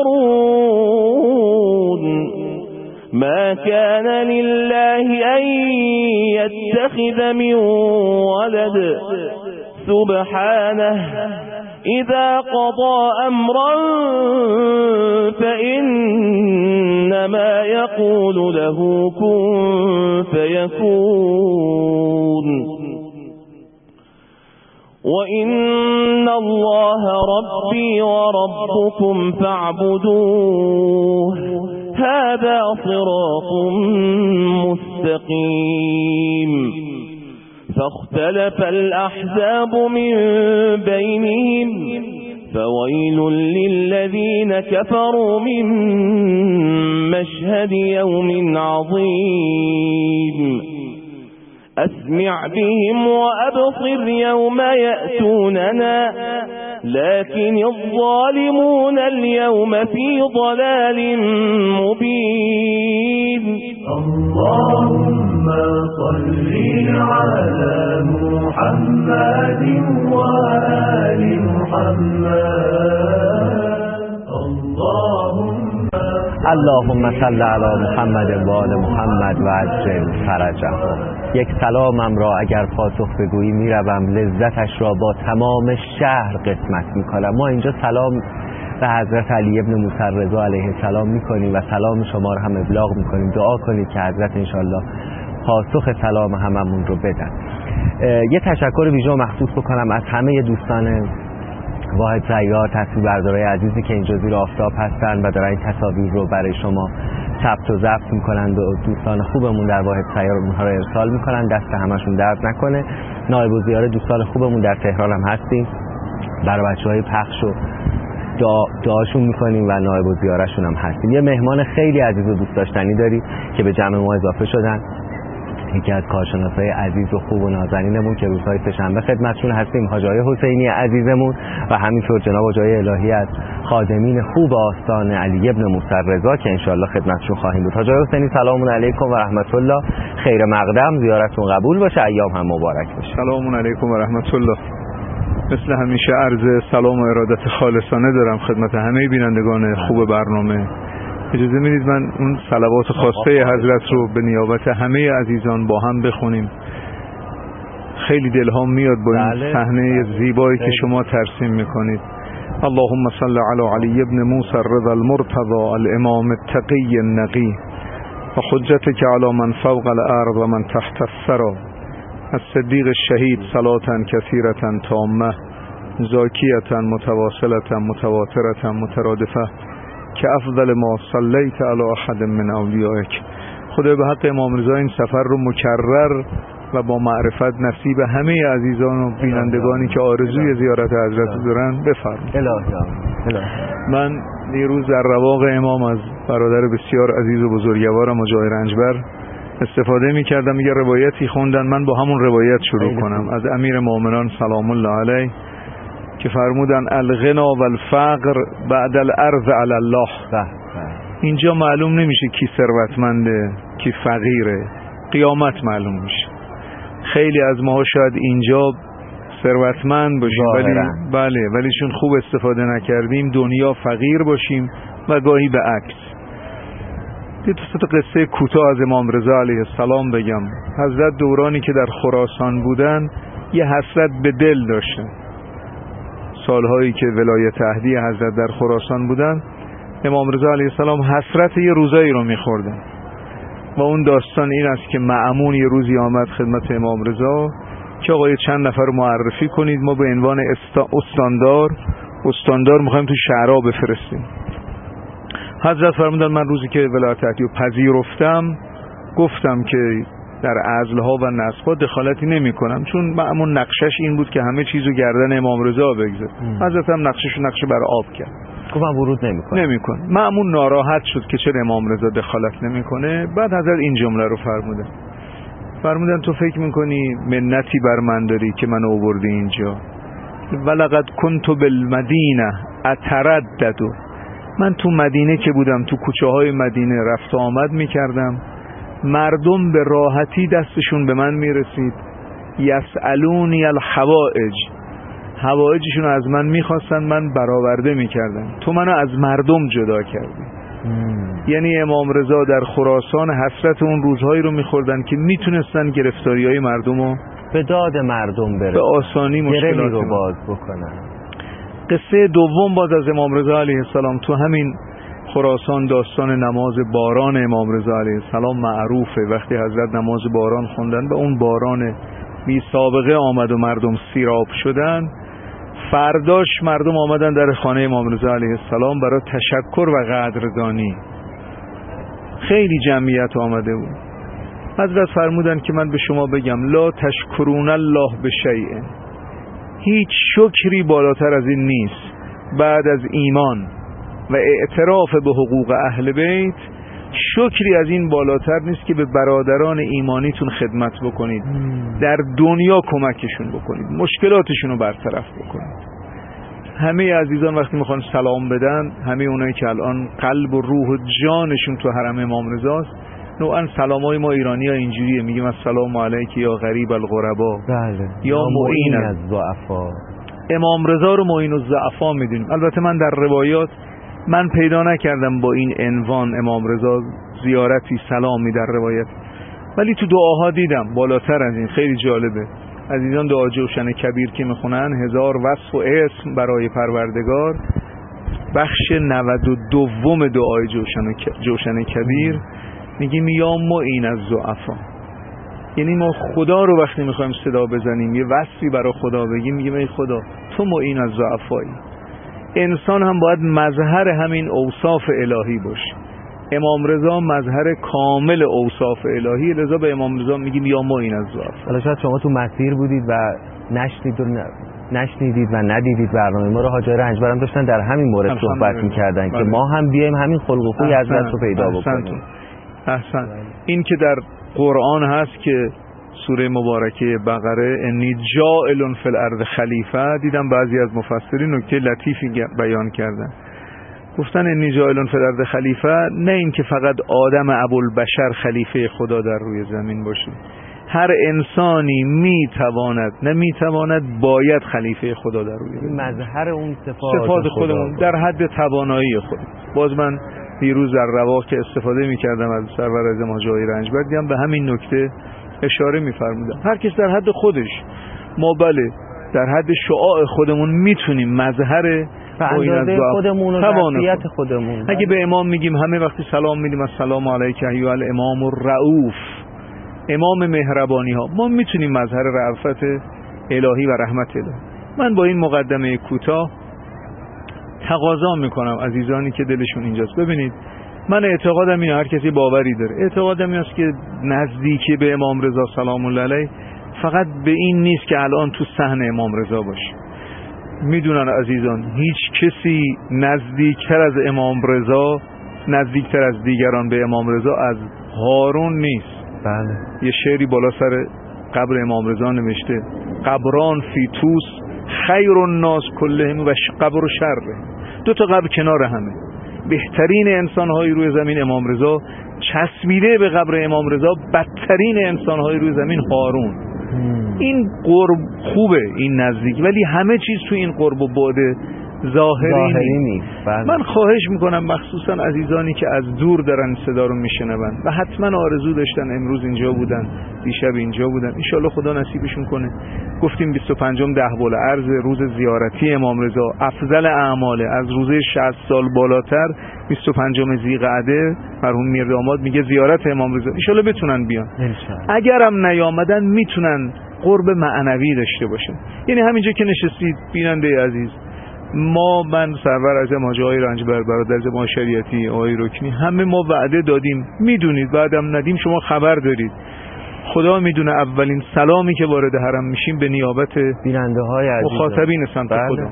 يمترون. ما كان لله أن يتخذ من ولد سبحانه إذا قضى أمرا فإنما يقول له كن فيكون. وإن الله ربي وربكم فاعبدوه هذا صراط مستقيم. فاختلف الأحزاب من بينهم فويل للذين كفروا من مشهد يوم عظيم. أسمع بهم وأبصر يوم يأتوننا لكن الظالمون اليوم في ضلال مبين. اللهم صل على محمد وآل محمد. اللهم اللهم صل على محمد و آل محمد و عجل فرجهم. یک سلامم را اگر پاسخ بگویی میروم لذتش را با تمام شهر قسمت میکنم. ما اینجا سلام به حضرت علی ابن موسی رضا علیه السلام میکنیم و سلام شما رو هم ابلاغ میکنیم. دعا کنید که حضرت انشالله پاسخ سلام هممون رو بدن. یه تشکر ویژه مخصوص بکنم از همه دوستان واحد سیار تصویربردارای عزیزی که اینجا زیر آفتاب هستن و دارن این تصاویر رو برای شما ثبت و ضبط میکنند و دوستان خوبمون در واحد سیار اونها رو ارسال میکنن. دست همشون درد نکنه. نایب الزیاره دوستان خوبمون در تهران هم هستیم، برای بچهای پخش و دعا دعاشون میکنیم و نایب الزیارهشون هم هستیم. یه مهمان خیلی عزیز و دوست داشتنی داریم که به جمع ما اضافه شدن، یکی از کارشناسای عزیز و خوب و نازنینمون که روزهای سه‌شنبه خدمتشون هستیم، حاج آقای حسینی عزیزمون و همینطور جناب حاج آقای الهی از خادمین خوب آستان علی ابن موسی رضا که انشالله خدمتشون خواهیم بود. حاج آقای حسینی سلام علیکم و رحمت الله، خیر مقدم، زیارتتون قبول باشه، ایام هم مبارک باشه. سلام علیکم و رحمت الله. مثل همیشه عرض سلام و ارادت خالصانه دارم خدمت همه بینندگان خوب برنامه. اجازه میدید من اون صلوات خواسته حضرت رو به نیابت همه عزیزان با هم بخونیم. خیلی دلهام میاد با این صحنه زیبایی که شما ترسیم میکنید. اللهم صل علی علی ابن موسی الرضا المرتضى الامام التقی النقی و حجتک علی من فوق الارض و من تحت الثری الصدیق الشهید صلاة کثیرة تامه زاکیة متواصلة متواترة مترادفه که افضل ما صلیت علی احد من اولیائک. خدا به حق امام رضا این سفر رو مکرر و با معرفت نصیب همه عزیزان و بینندگانی که آرزوی زیارت حضرت دارن بفرمایید. من دیروز در رواق امام از برادر بسیار عزیز و بزرگوارم جای رنجبر استفاده می کردم. یه روایتی خوندن، من با همون روایت شروع کنم از امیر مومنان سلام الله علیه که فرمودن الغنا و الفقر بعد الارض علی الله. اینجا معلوم نمیشه کی ثروتمنده کی فقیره، قیامت معلوم میشه. خیلی از ما شاید اینجا ثروتمند باشیم ولی بله ولی چون خوب استفاده نکردیم دنیا فقیر باشیم و گاهی به عکس. یه تا قصه کوتاه از امام رضا علیه السلام بگم. حضرت دورانی که در خراسان بودن یه حسرت به دل داشتن. سالهایی که ولایت عهدی حضرت در خراسان بودن، امام رضا علیه السلام حسرت یه روزایی رو میخوردن و اون داستان این است که مأمون یه روزی آمد خدمت امام رضا که آقای چند نفر رو معرفی کنید، ما به عنوان استاندار استاندار میخوایم تو شهرها بفرستیم. حضرت فرمودن من روزی که ولایت عهدی رو پذیرفتم گفتم که در عزلها و نسبها دخالتی نمی کنم، چون مأمون نقشش این بود که همه چیزو گردن امام رضا بگذاره. حضرت هم نقششو نقش بر آب کرد، گفتم ورود نمیکنه نمیکنه. مأمون ناراحت شد که چرا امام رضا دخالت نمیکنه. بعد حضرت این جمله رو فرمودن فرمودن تو فکر میکنی منتی بر من داری که من آوردی اینجا؟ ولقد کنت بالمدینه اتردد. من تو مدینه که بودم تو کوچه های مدینه رفت و آمد میکردم، مردم به راحتی دستشون به من میرسید، یسالونی الحوائج، حوائجشون از من میخواستن، من برآورده میکردم. تو منو از مردم جدا کردی. یعنی امام رضا در خراسان حسرت اون روزهایی رو میخوردن که میتونستن گرفتاری های مردم رو به داد مردم بره، به آسانی مشکلات رو باز بکنن. قصه دوم باز از امام رضا علیه السلام تو همین خراسان، داستان نماز باران امام رضا علیه السلام معروفه. وقتی حضرت نماز باران خوندن و اون باران بی سابقه آمد و مردم سیراب شدن، فرداش مردم آمدن در خانه امام رضا علیه السلام برای تشکر و قدردانی. خیلی جمعیت آمده بود. حضرت فرمودن که من به شما بگم لا تشکرون الله بشیء، هیچ شکری بالاتر از این نیست بعد از ایمان و اعتراف به حقوق اهل بیت. شکری از این بالاتر نیست که به برادران ایمانیتون خدمت بکنید، در دنیا کمکشون بکنید، مشکلاتشون رو برطرف بکنید. همه عزیزان وقتی میخوان سلام بدن، همه اونایی که الان قلب و روح و جانشون تو حرم امام رضاست، نوعا سلامای ما ایرانی ها اینجوریه، میگیم السلام علیک یا غریب الغربا، بله، یا معین از ضعفا. امام رضا رو معین الضعفا میدونیم. البته من در روایات من پیدا نکردم با این عنوان امام رضا زیارتی سلامی در روایت، ولی تو دعاها دیدم بالاتر از این. خیلی جالبه. عزیزان دعا جوشن کبیر که میخونن، هزار وصف و اسم برای پروردگار، بخش نود و دوم دعای جوشن, جوشن کبیر میگیم یا معین از ضعفا. یعنی ما خدا رو وقتی میخوایم صدا بزنیم، یه وصفی برای خدا بگیم، میگیم ای خدا تو معین از ضعفایی. انسان هم باید مظهر همین اوصاف الهی باشه. امام رضا مظهر کامل اوصاف الهی، لذا به امام رضا میگیم یا معین الضعفا. حالا شاید شما تو مسیر بودید و نشنید و نشنیدید و ندیدید برنامه ما رو. حاج رنجبر هم داشتن در همین مورد صحبت می‌کردن که ما هم بیایم همین خلق و خوی حضرت رو پیدا بکنیم. احسن. این که در قرآن هست که سوره مبارکه بقره انی جاعل فی الارض خلیفه، دیدم بعضی از مفسرین نکته لطیفی بیان کردن، گفتن انی جاعل فی الارض خلیفه، نه این که فقط آدم ابوالبشر خلیفه خدا در روی زمین باشه، هر انسانی میتواند نه میتواند باید خلیفه خدا در روی زمین، مظهر اون صفات, صفات خودمون در حد توانایی خود. باز من دیروز در رواق که استفاده میکردم از سرور اعظم حاج آقای رنجبر، دیدم به همین نکته اشاره میفرمودن. هر کس در حد خودش، ما بله در حد شعاع خودمون میتونیم مظهر اندازه خودمون و ظرفیت خودمون. اگه به امام میگیم همه وقتی سلام میدیم السلام علیک ایها الامام الرؤوف، امام مهربانی ها، ما میتونیم مظهر رأفت الهی و رحمت الهی. من با این مقدمه کوتاه تقاضا میکنم عزیزانی که دلشون اینجاست، ببینید من اعتقادم اینه، هر کسی باوری داره، اعتقادم این است که نزدیکی به امام رضا سلام الله علیه فقط به این نیست که الان تو صحن امام رضا باشه. میدونن عزیزان هیچ کسی نزدیکتر از امام رضا، نزدیکتر از دیگران به امام رضا از هارون نیست. بله. یه شعری بالا سر قبر امام رضا نوشته قبران فی توس خیر الناس کلهم و قبر شر، دو تا قبر کنار همه، بهترین انسان‌های روی زمین امام رضا، چسبیده به قبر امام رضا بدترین انسان‌های روی زمین هارون. این قرب خوبه، این نزدیک، ولی همه چیز تو این قرب و بعد ظاهری نیست. من خواهش میکنم مخصوصا عزیزانی که از دور دارن صدا رو میشنون و حتما آرزو داشتن امروز اینجا بودن، دیشب اینجا بودن، انشالله خدا نصیبشون کنه. گفتیم بیست و پنجم دهبال ارز روز زیارتی امام رضا، افضل اعماله، از روزه شصت سال بالاتر بیست و پنجم ذیقعده مرحوم میر داماد میگه زیارت امام رضا، انشالله بتونن بیان. اگرم نیامدن میتونن قرب معنوی داشته باشن. یعنی همینجا که نشستید بیننده عزیز، ما من سرور اعظم حاج آقای رنجبر، برادر ما شریعتی، آقای رکنی، همه ما وعده دادیم، میدونید، بعدم ندیم شما خبر دارید. خدا میدونه اولین سلامی که وارد حرم میشیم به نیابت بیننده های عزیز مخاطبین سمت بله. خدا.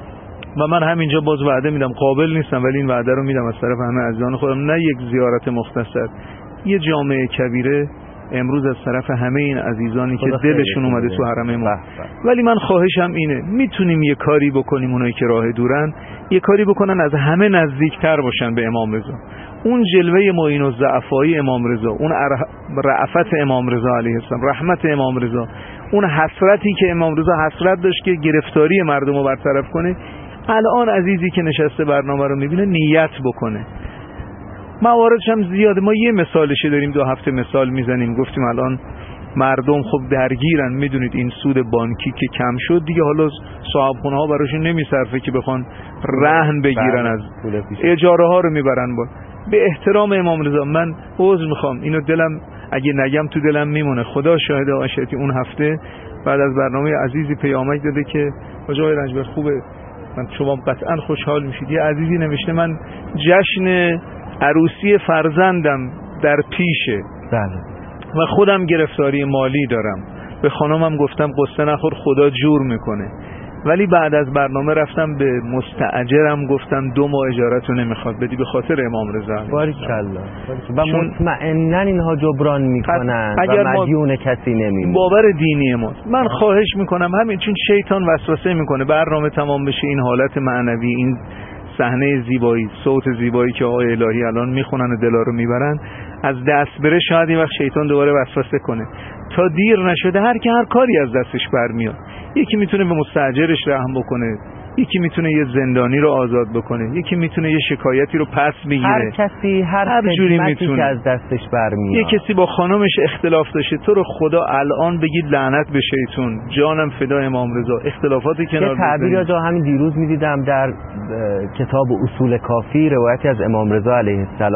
و من همینجا باز وعده میدم، قابل نیستم ولی این وعده رو میدم از طرف همه عزیزان خودم، نه یک زیارت مختصر، یه جامعه کبیره امروز از طرف همه این عزیزانی که دلشون اومده تو حرم ما. ولی من خواهشم اینه، میتونیم یه کاری بکنیم، اونایی که راه دورن یه کاری بکنن از همه نزدیکتر باشن به امام رضا. اون جلوه معین الضعفای امام رضا، اون رأفت امام رضا علیه السلام، رحمت امام رضا، اون حسرتی که امام رضا حسرت داشت که گرفتاری مردم رو برطرف کنه، الان عزیزی که نشسته برنامه رو میبینه نیت بکنه. مواردش هم زیاده، ما یه مثالشه داریم، دو هفته مثال میزنیم، گفتیم الان مردم خب درگیرن، میدونید این سود بانکی که کم شد دیگه، حالا صاحبخونه ها براشون نمیصرفه که بخوان رهن بگیرن، از اجاره ها رو میبرن. با به احترام امام رضا من عذر میخوام، اینو دلم اگه نگم تو دلم میمونه، خدا شاهد آشتی. اون هفته بعد از برنامه عزیزی پیامک داده که حاج آقای رنجبر خوبه، من شما قطعا خوشحال میشید. یه عزیزی نوشته من جشن عروسی فرزندم در پیشه بله. و خودم گرفتاری مالی دارم، به خانمم گفتم قصه نخور خدا جور میکنه، ولی بعد از برنامه رفتم به مستاجرم گفتم دو ماه اجارتو نمیخواد بدی به خاطر امام رضا. باریکالله. و مطمئناً اینها جبران میکنن و مدیون کسی نمیمونه. باور دینی ماست. من خواهش میکنم همین، چون شیطان وسوسه میکنه برنامه تمام بشه این حالت معنوی، این صحنه زیبایی، صوت زیبایی که آقای الهی الان میخونن و دلا رو میبرن، از دست بره شاید این وقت شیطان دوباره وسوسه کنه. تا دیر نشده هر که هر کاری از دستش برمیاد، یکی میتونه به مستاجرش رحم بکنه، یکی میتونه یه زندانی رو آزاد بکنه، یکی میتونه یه شکایتی رو پس بگیره، هر کسی هر, هر جوری میتونه که از دستش برمیاد. یه کسی با خانمش اختلاف داشته، تو رو خدا الان بگید لعنت به شیطون، جانم فدا امام رضا، اختلافاتی کنار بذارید. یه تعبیر جا همین دیروز میدیدم در کتاب اصول کافی، روایتی از امام رضا علیه السلام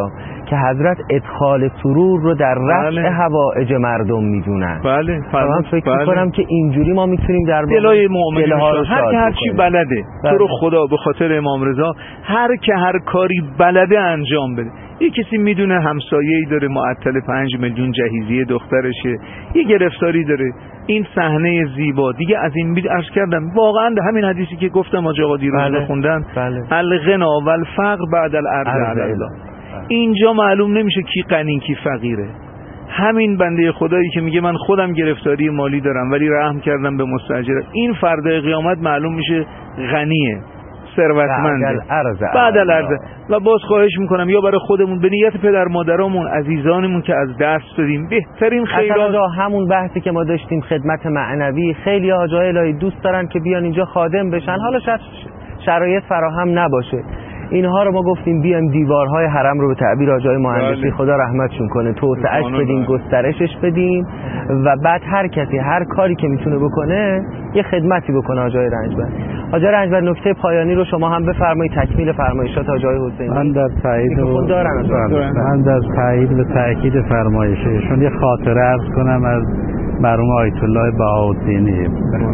که حضرت ادخال سرور رو در رفع بله. حوائج مردم میدونن. بله من فکر بله. میکنم که اینجوری ما میتونیم در دلای مؤمنین هر که هر چی بلده بله. تو رو خدا به خاطر امام رضا هر که هر کاری بلده انجام بده. یه کسی میدونه همسایه‌ای داره معطل پنج میلیون جهیزیه دخترشه، یه گرفتاری داره، این صحنه زیبا دیگه از این بید عرض کردم واقعا همین حدیثی که گفتم آقا آقا دیروز بله. خوندن بله. الغنا و الفقر بعد الارض علی الله. اینجا معلوم نمیشه کی غنی کی فقیره. همین بنده خدایی که میگه من خودم گرفتاری مالی دارم ولی رحم کردم به مستاجر، این فردا قیامت معلوم میشه غنیه، ثروتمنده بعد الارض. و باز خواهش میکنم یا برای خودمون به نیت پدر مادرامون عزیزانمون که از دست دادیم بهترین خیرات، همون بحثی که ما داشتیم خدمت معنوی، خیلی آجای الهی دوست دارن که بیان اینجا خادم بشن، حالا شاید شرایط فراهم نباشه. اینها رو ما گفتیم بیایم دیوارهای حرم رو به تعبیر آجای مهندسی خدا رحمتشون کنه توسعهش بدیم، گسترشش بدیم و بعد هر کسی هر کاری که میتونه بکنه یه خدمتی بکنه. آجای رنجبر آجای رنجبر نکته پایانی رو شما هم بفرمایید، تکمیل فرمایشات آجای حسینی. من در تایید و دارن من در تایید و تاکید فرمایششون یه خاطره عرض کنم از مرحوم آیت الله بهاءالدینی.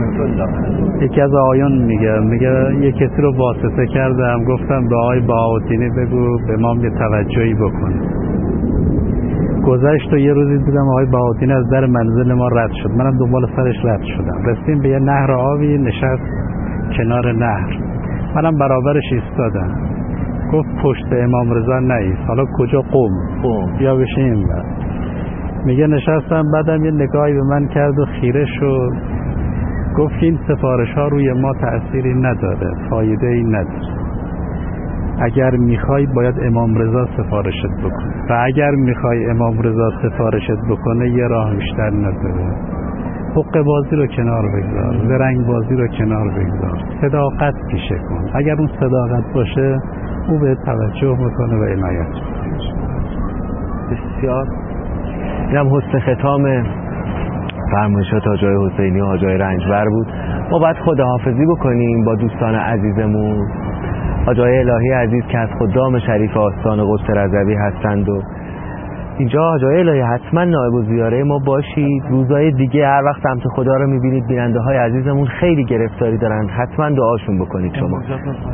یکی از آیان میگه میگه یه کسی رو واسطه کردم، گفتم به آقای بهاءالدینی بگو به ما یه توجهی بکن. گذشت و یه روزی دیدم آقای بهاءالدینی از در منزل ما رد شد، منم دنبال سرش رد شدم. رسیدیم به یه نهر آبی، نشست کنار نهر، منم برابرش ایستادم. گفت پشت امام رضا نایست، حالا کجا؟ قم. بیا بشین. میگه نشستم، بعدم یه نگاهی به من کرد و خیره شد، گفت این سفارش ها روی ما تأثیری نداره، فایده ای نداره. اگر میخوای باید امام رضا سفارشت بکنه و اگر میخوای امام رضا سفارشت بکنه یه راه بیشتر نداره. حق بازی رو کنار بگذار، زرنگ بازی رو کنار بگذار، صداقت پیشه کن. اگر اون صداقت باشه او به توجه میکنه و عنایت میکنه. بسیار. اینم حسن ختام فرمایشات آجای حسینی و آجای رنجبر بود. ما باید خداحافظی بکنیم با دوستان عزیزمون، آجای الهی عزیز که از خدام شریف آستان قدس رضوی هستند و اینجا آجای الهی حتما نائب الزیاره ما باشید. روزهای دیگه هر وقت سمت خدا رو میبینید بیننده های عزیزمون خیلی گرفتاری دارن، حتما دعاشون بکنید. شما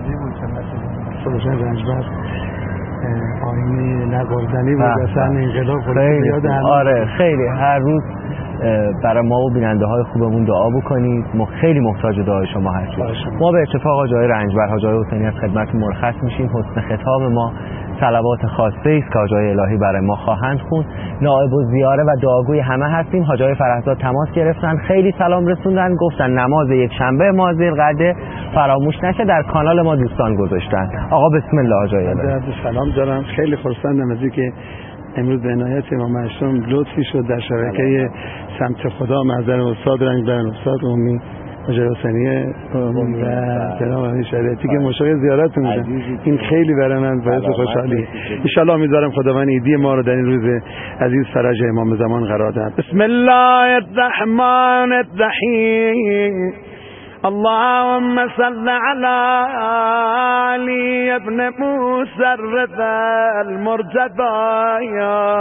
رنجبر آینه نگردنی بود اصلا انقلاب خیلی آره خیلی هر روز برای ما و بیننده های خوبمون دعا بکنید. ما خیلی محتاج دعای شما هستیم. ما به اتفاق آجای رنجبر آجای حسینی از خدمت مرخص میشیم. حسن ختام ما صلوات خاصه است که آجای الهی برای ما خواهند خوند. نائب الزیاره و دعاگوی همه هستیم. حاجای فرهزاد تماس گرفتن، خیلی سلام رسوندن، گفتن نماز یک شنبه ماه ذوالقعده فراموش نشه، در کانال ما دوستان گذاشتن. آقا بسم الله. آجای الهی سلام دارم، خیلی خرسندم از اینکه امروز به عنایت امام معصوم لطفی شد در شبکه سمت خدا محضر استاد رنجبر، استاد عمومی آجای حسینی و جناب امیر شریعتی که مشاغل زیارت میدن. این خیلی برای من باعث خوشحالی. ان شاء الله امیدوارم خداوند ایدی ما رو در این روز عزیز فرج امام زمان قرار دهد. بسم الله الرحمن الرحیم. اللهم صل على علي ابن موسى الرضا المرتضى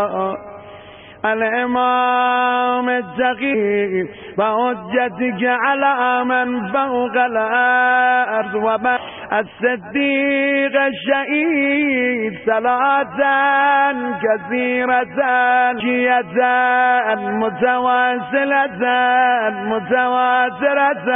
الامام الجقي وحجتك على من فوق الارض ومن الصديق الشهيد صلاة كثيرة جية متواصلة متواترة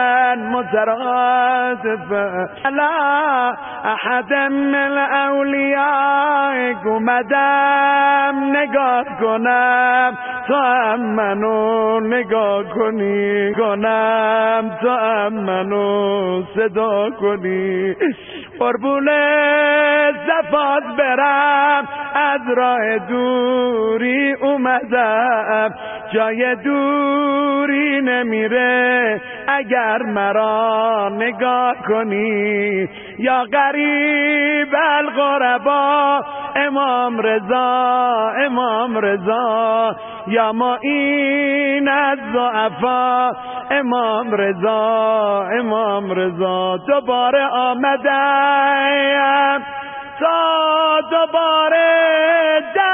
مترادفة على أحد من أوليائك مدام نگاه کنم تو هم منو نگاه کنی، کنم تو هم منو صدا کنی، قربون صفات برم از راه دوری اومدم، جای دوری نمیره اگر مرا نگاه کنی، یا غریب الغربا امام رضا امام رضا، یا ما این از ضعفا امام رضا امام رضا. دوباره آمدم تا دوباره در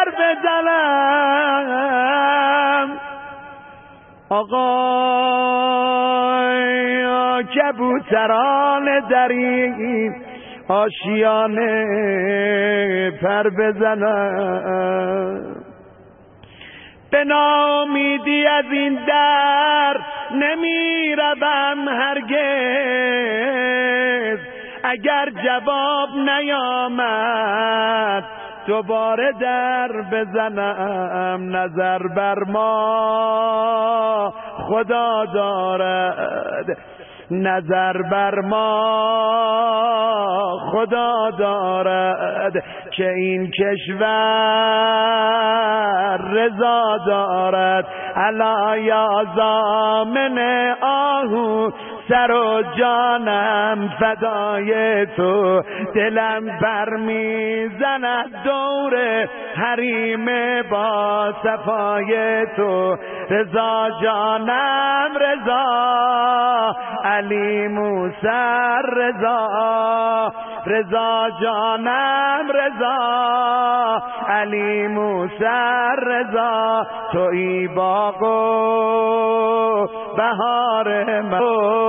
بزنم آقا کبوتران در این آشیانه پر بزنم به ناامیدی از این در نمی روم هرگز اگر جواب نیامد دوباره در بزنم نظر بر ما خدا دارد نظر بر ما خدا دارد که این کشور رضا دارد الا یا ضامن آهو سر و جانم فدای تو دلم برمیزند دور حریم با صفای تو رضا جانم رضا علی موسی رضا رضا جانم رضا علی موسی رضا تویی باغ بهار من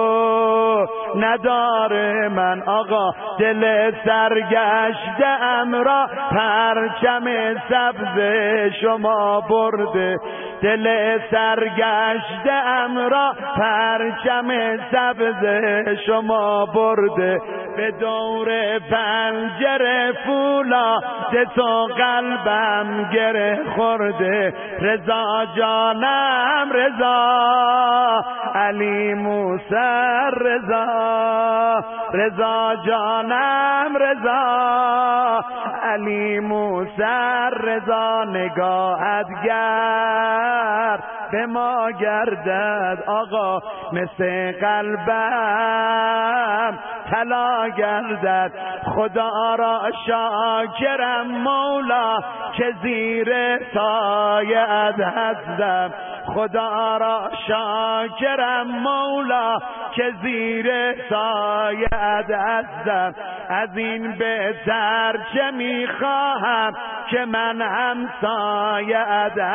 نداره من آقا دل سرگشته ام را پرچم سبز شما برده دل سرگشته ام را پرچم سبز شما برده به دور پنجره فولاد تو قلبم گره خورده رضا جانم رضا علی موسی رضا رضا جانم رضا علی موسی رضا نگاهت گرد به ما گردد آقا مثل قلبم طلا گردد خدا را شاکرم مولا که زیر سایه‌ات هستم خدا را شاکرم مولا که زیر سایه‌ات هستم از این بهتر چه میخواهم که من هم سایه‌ات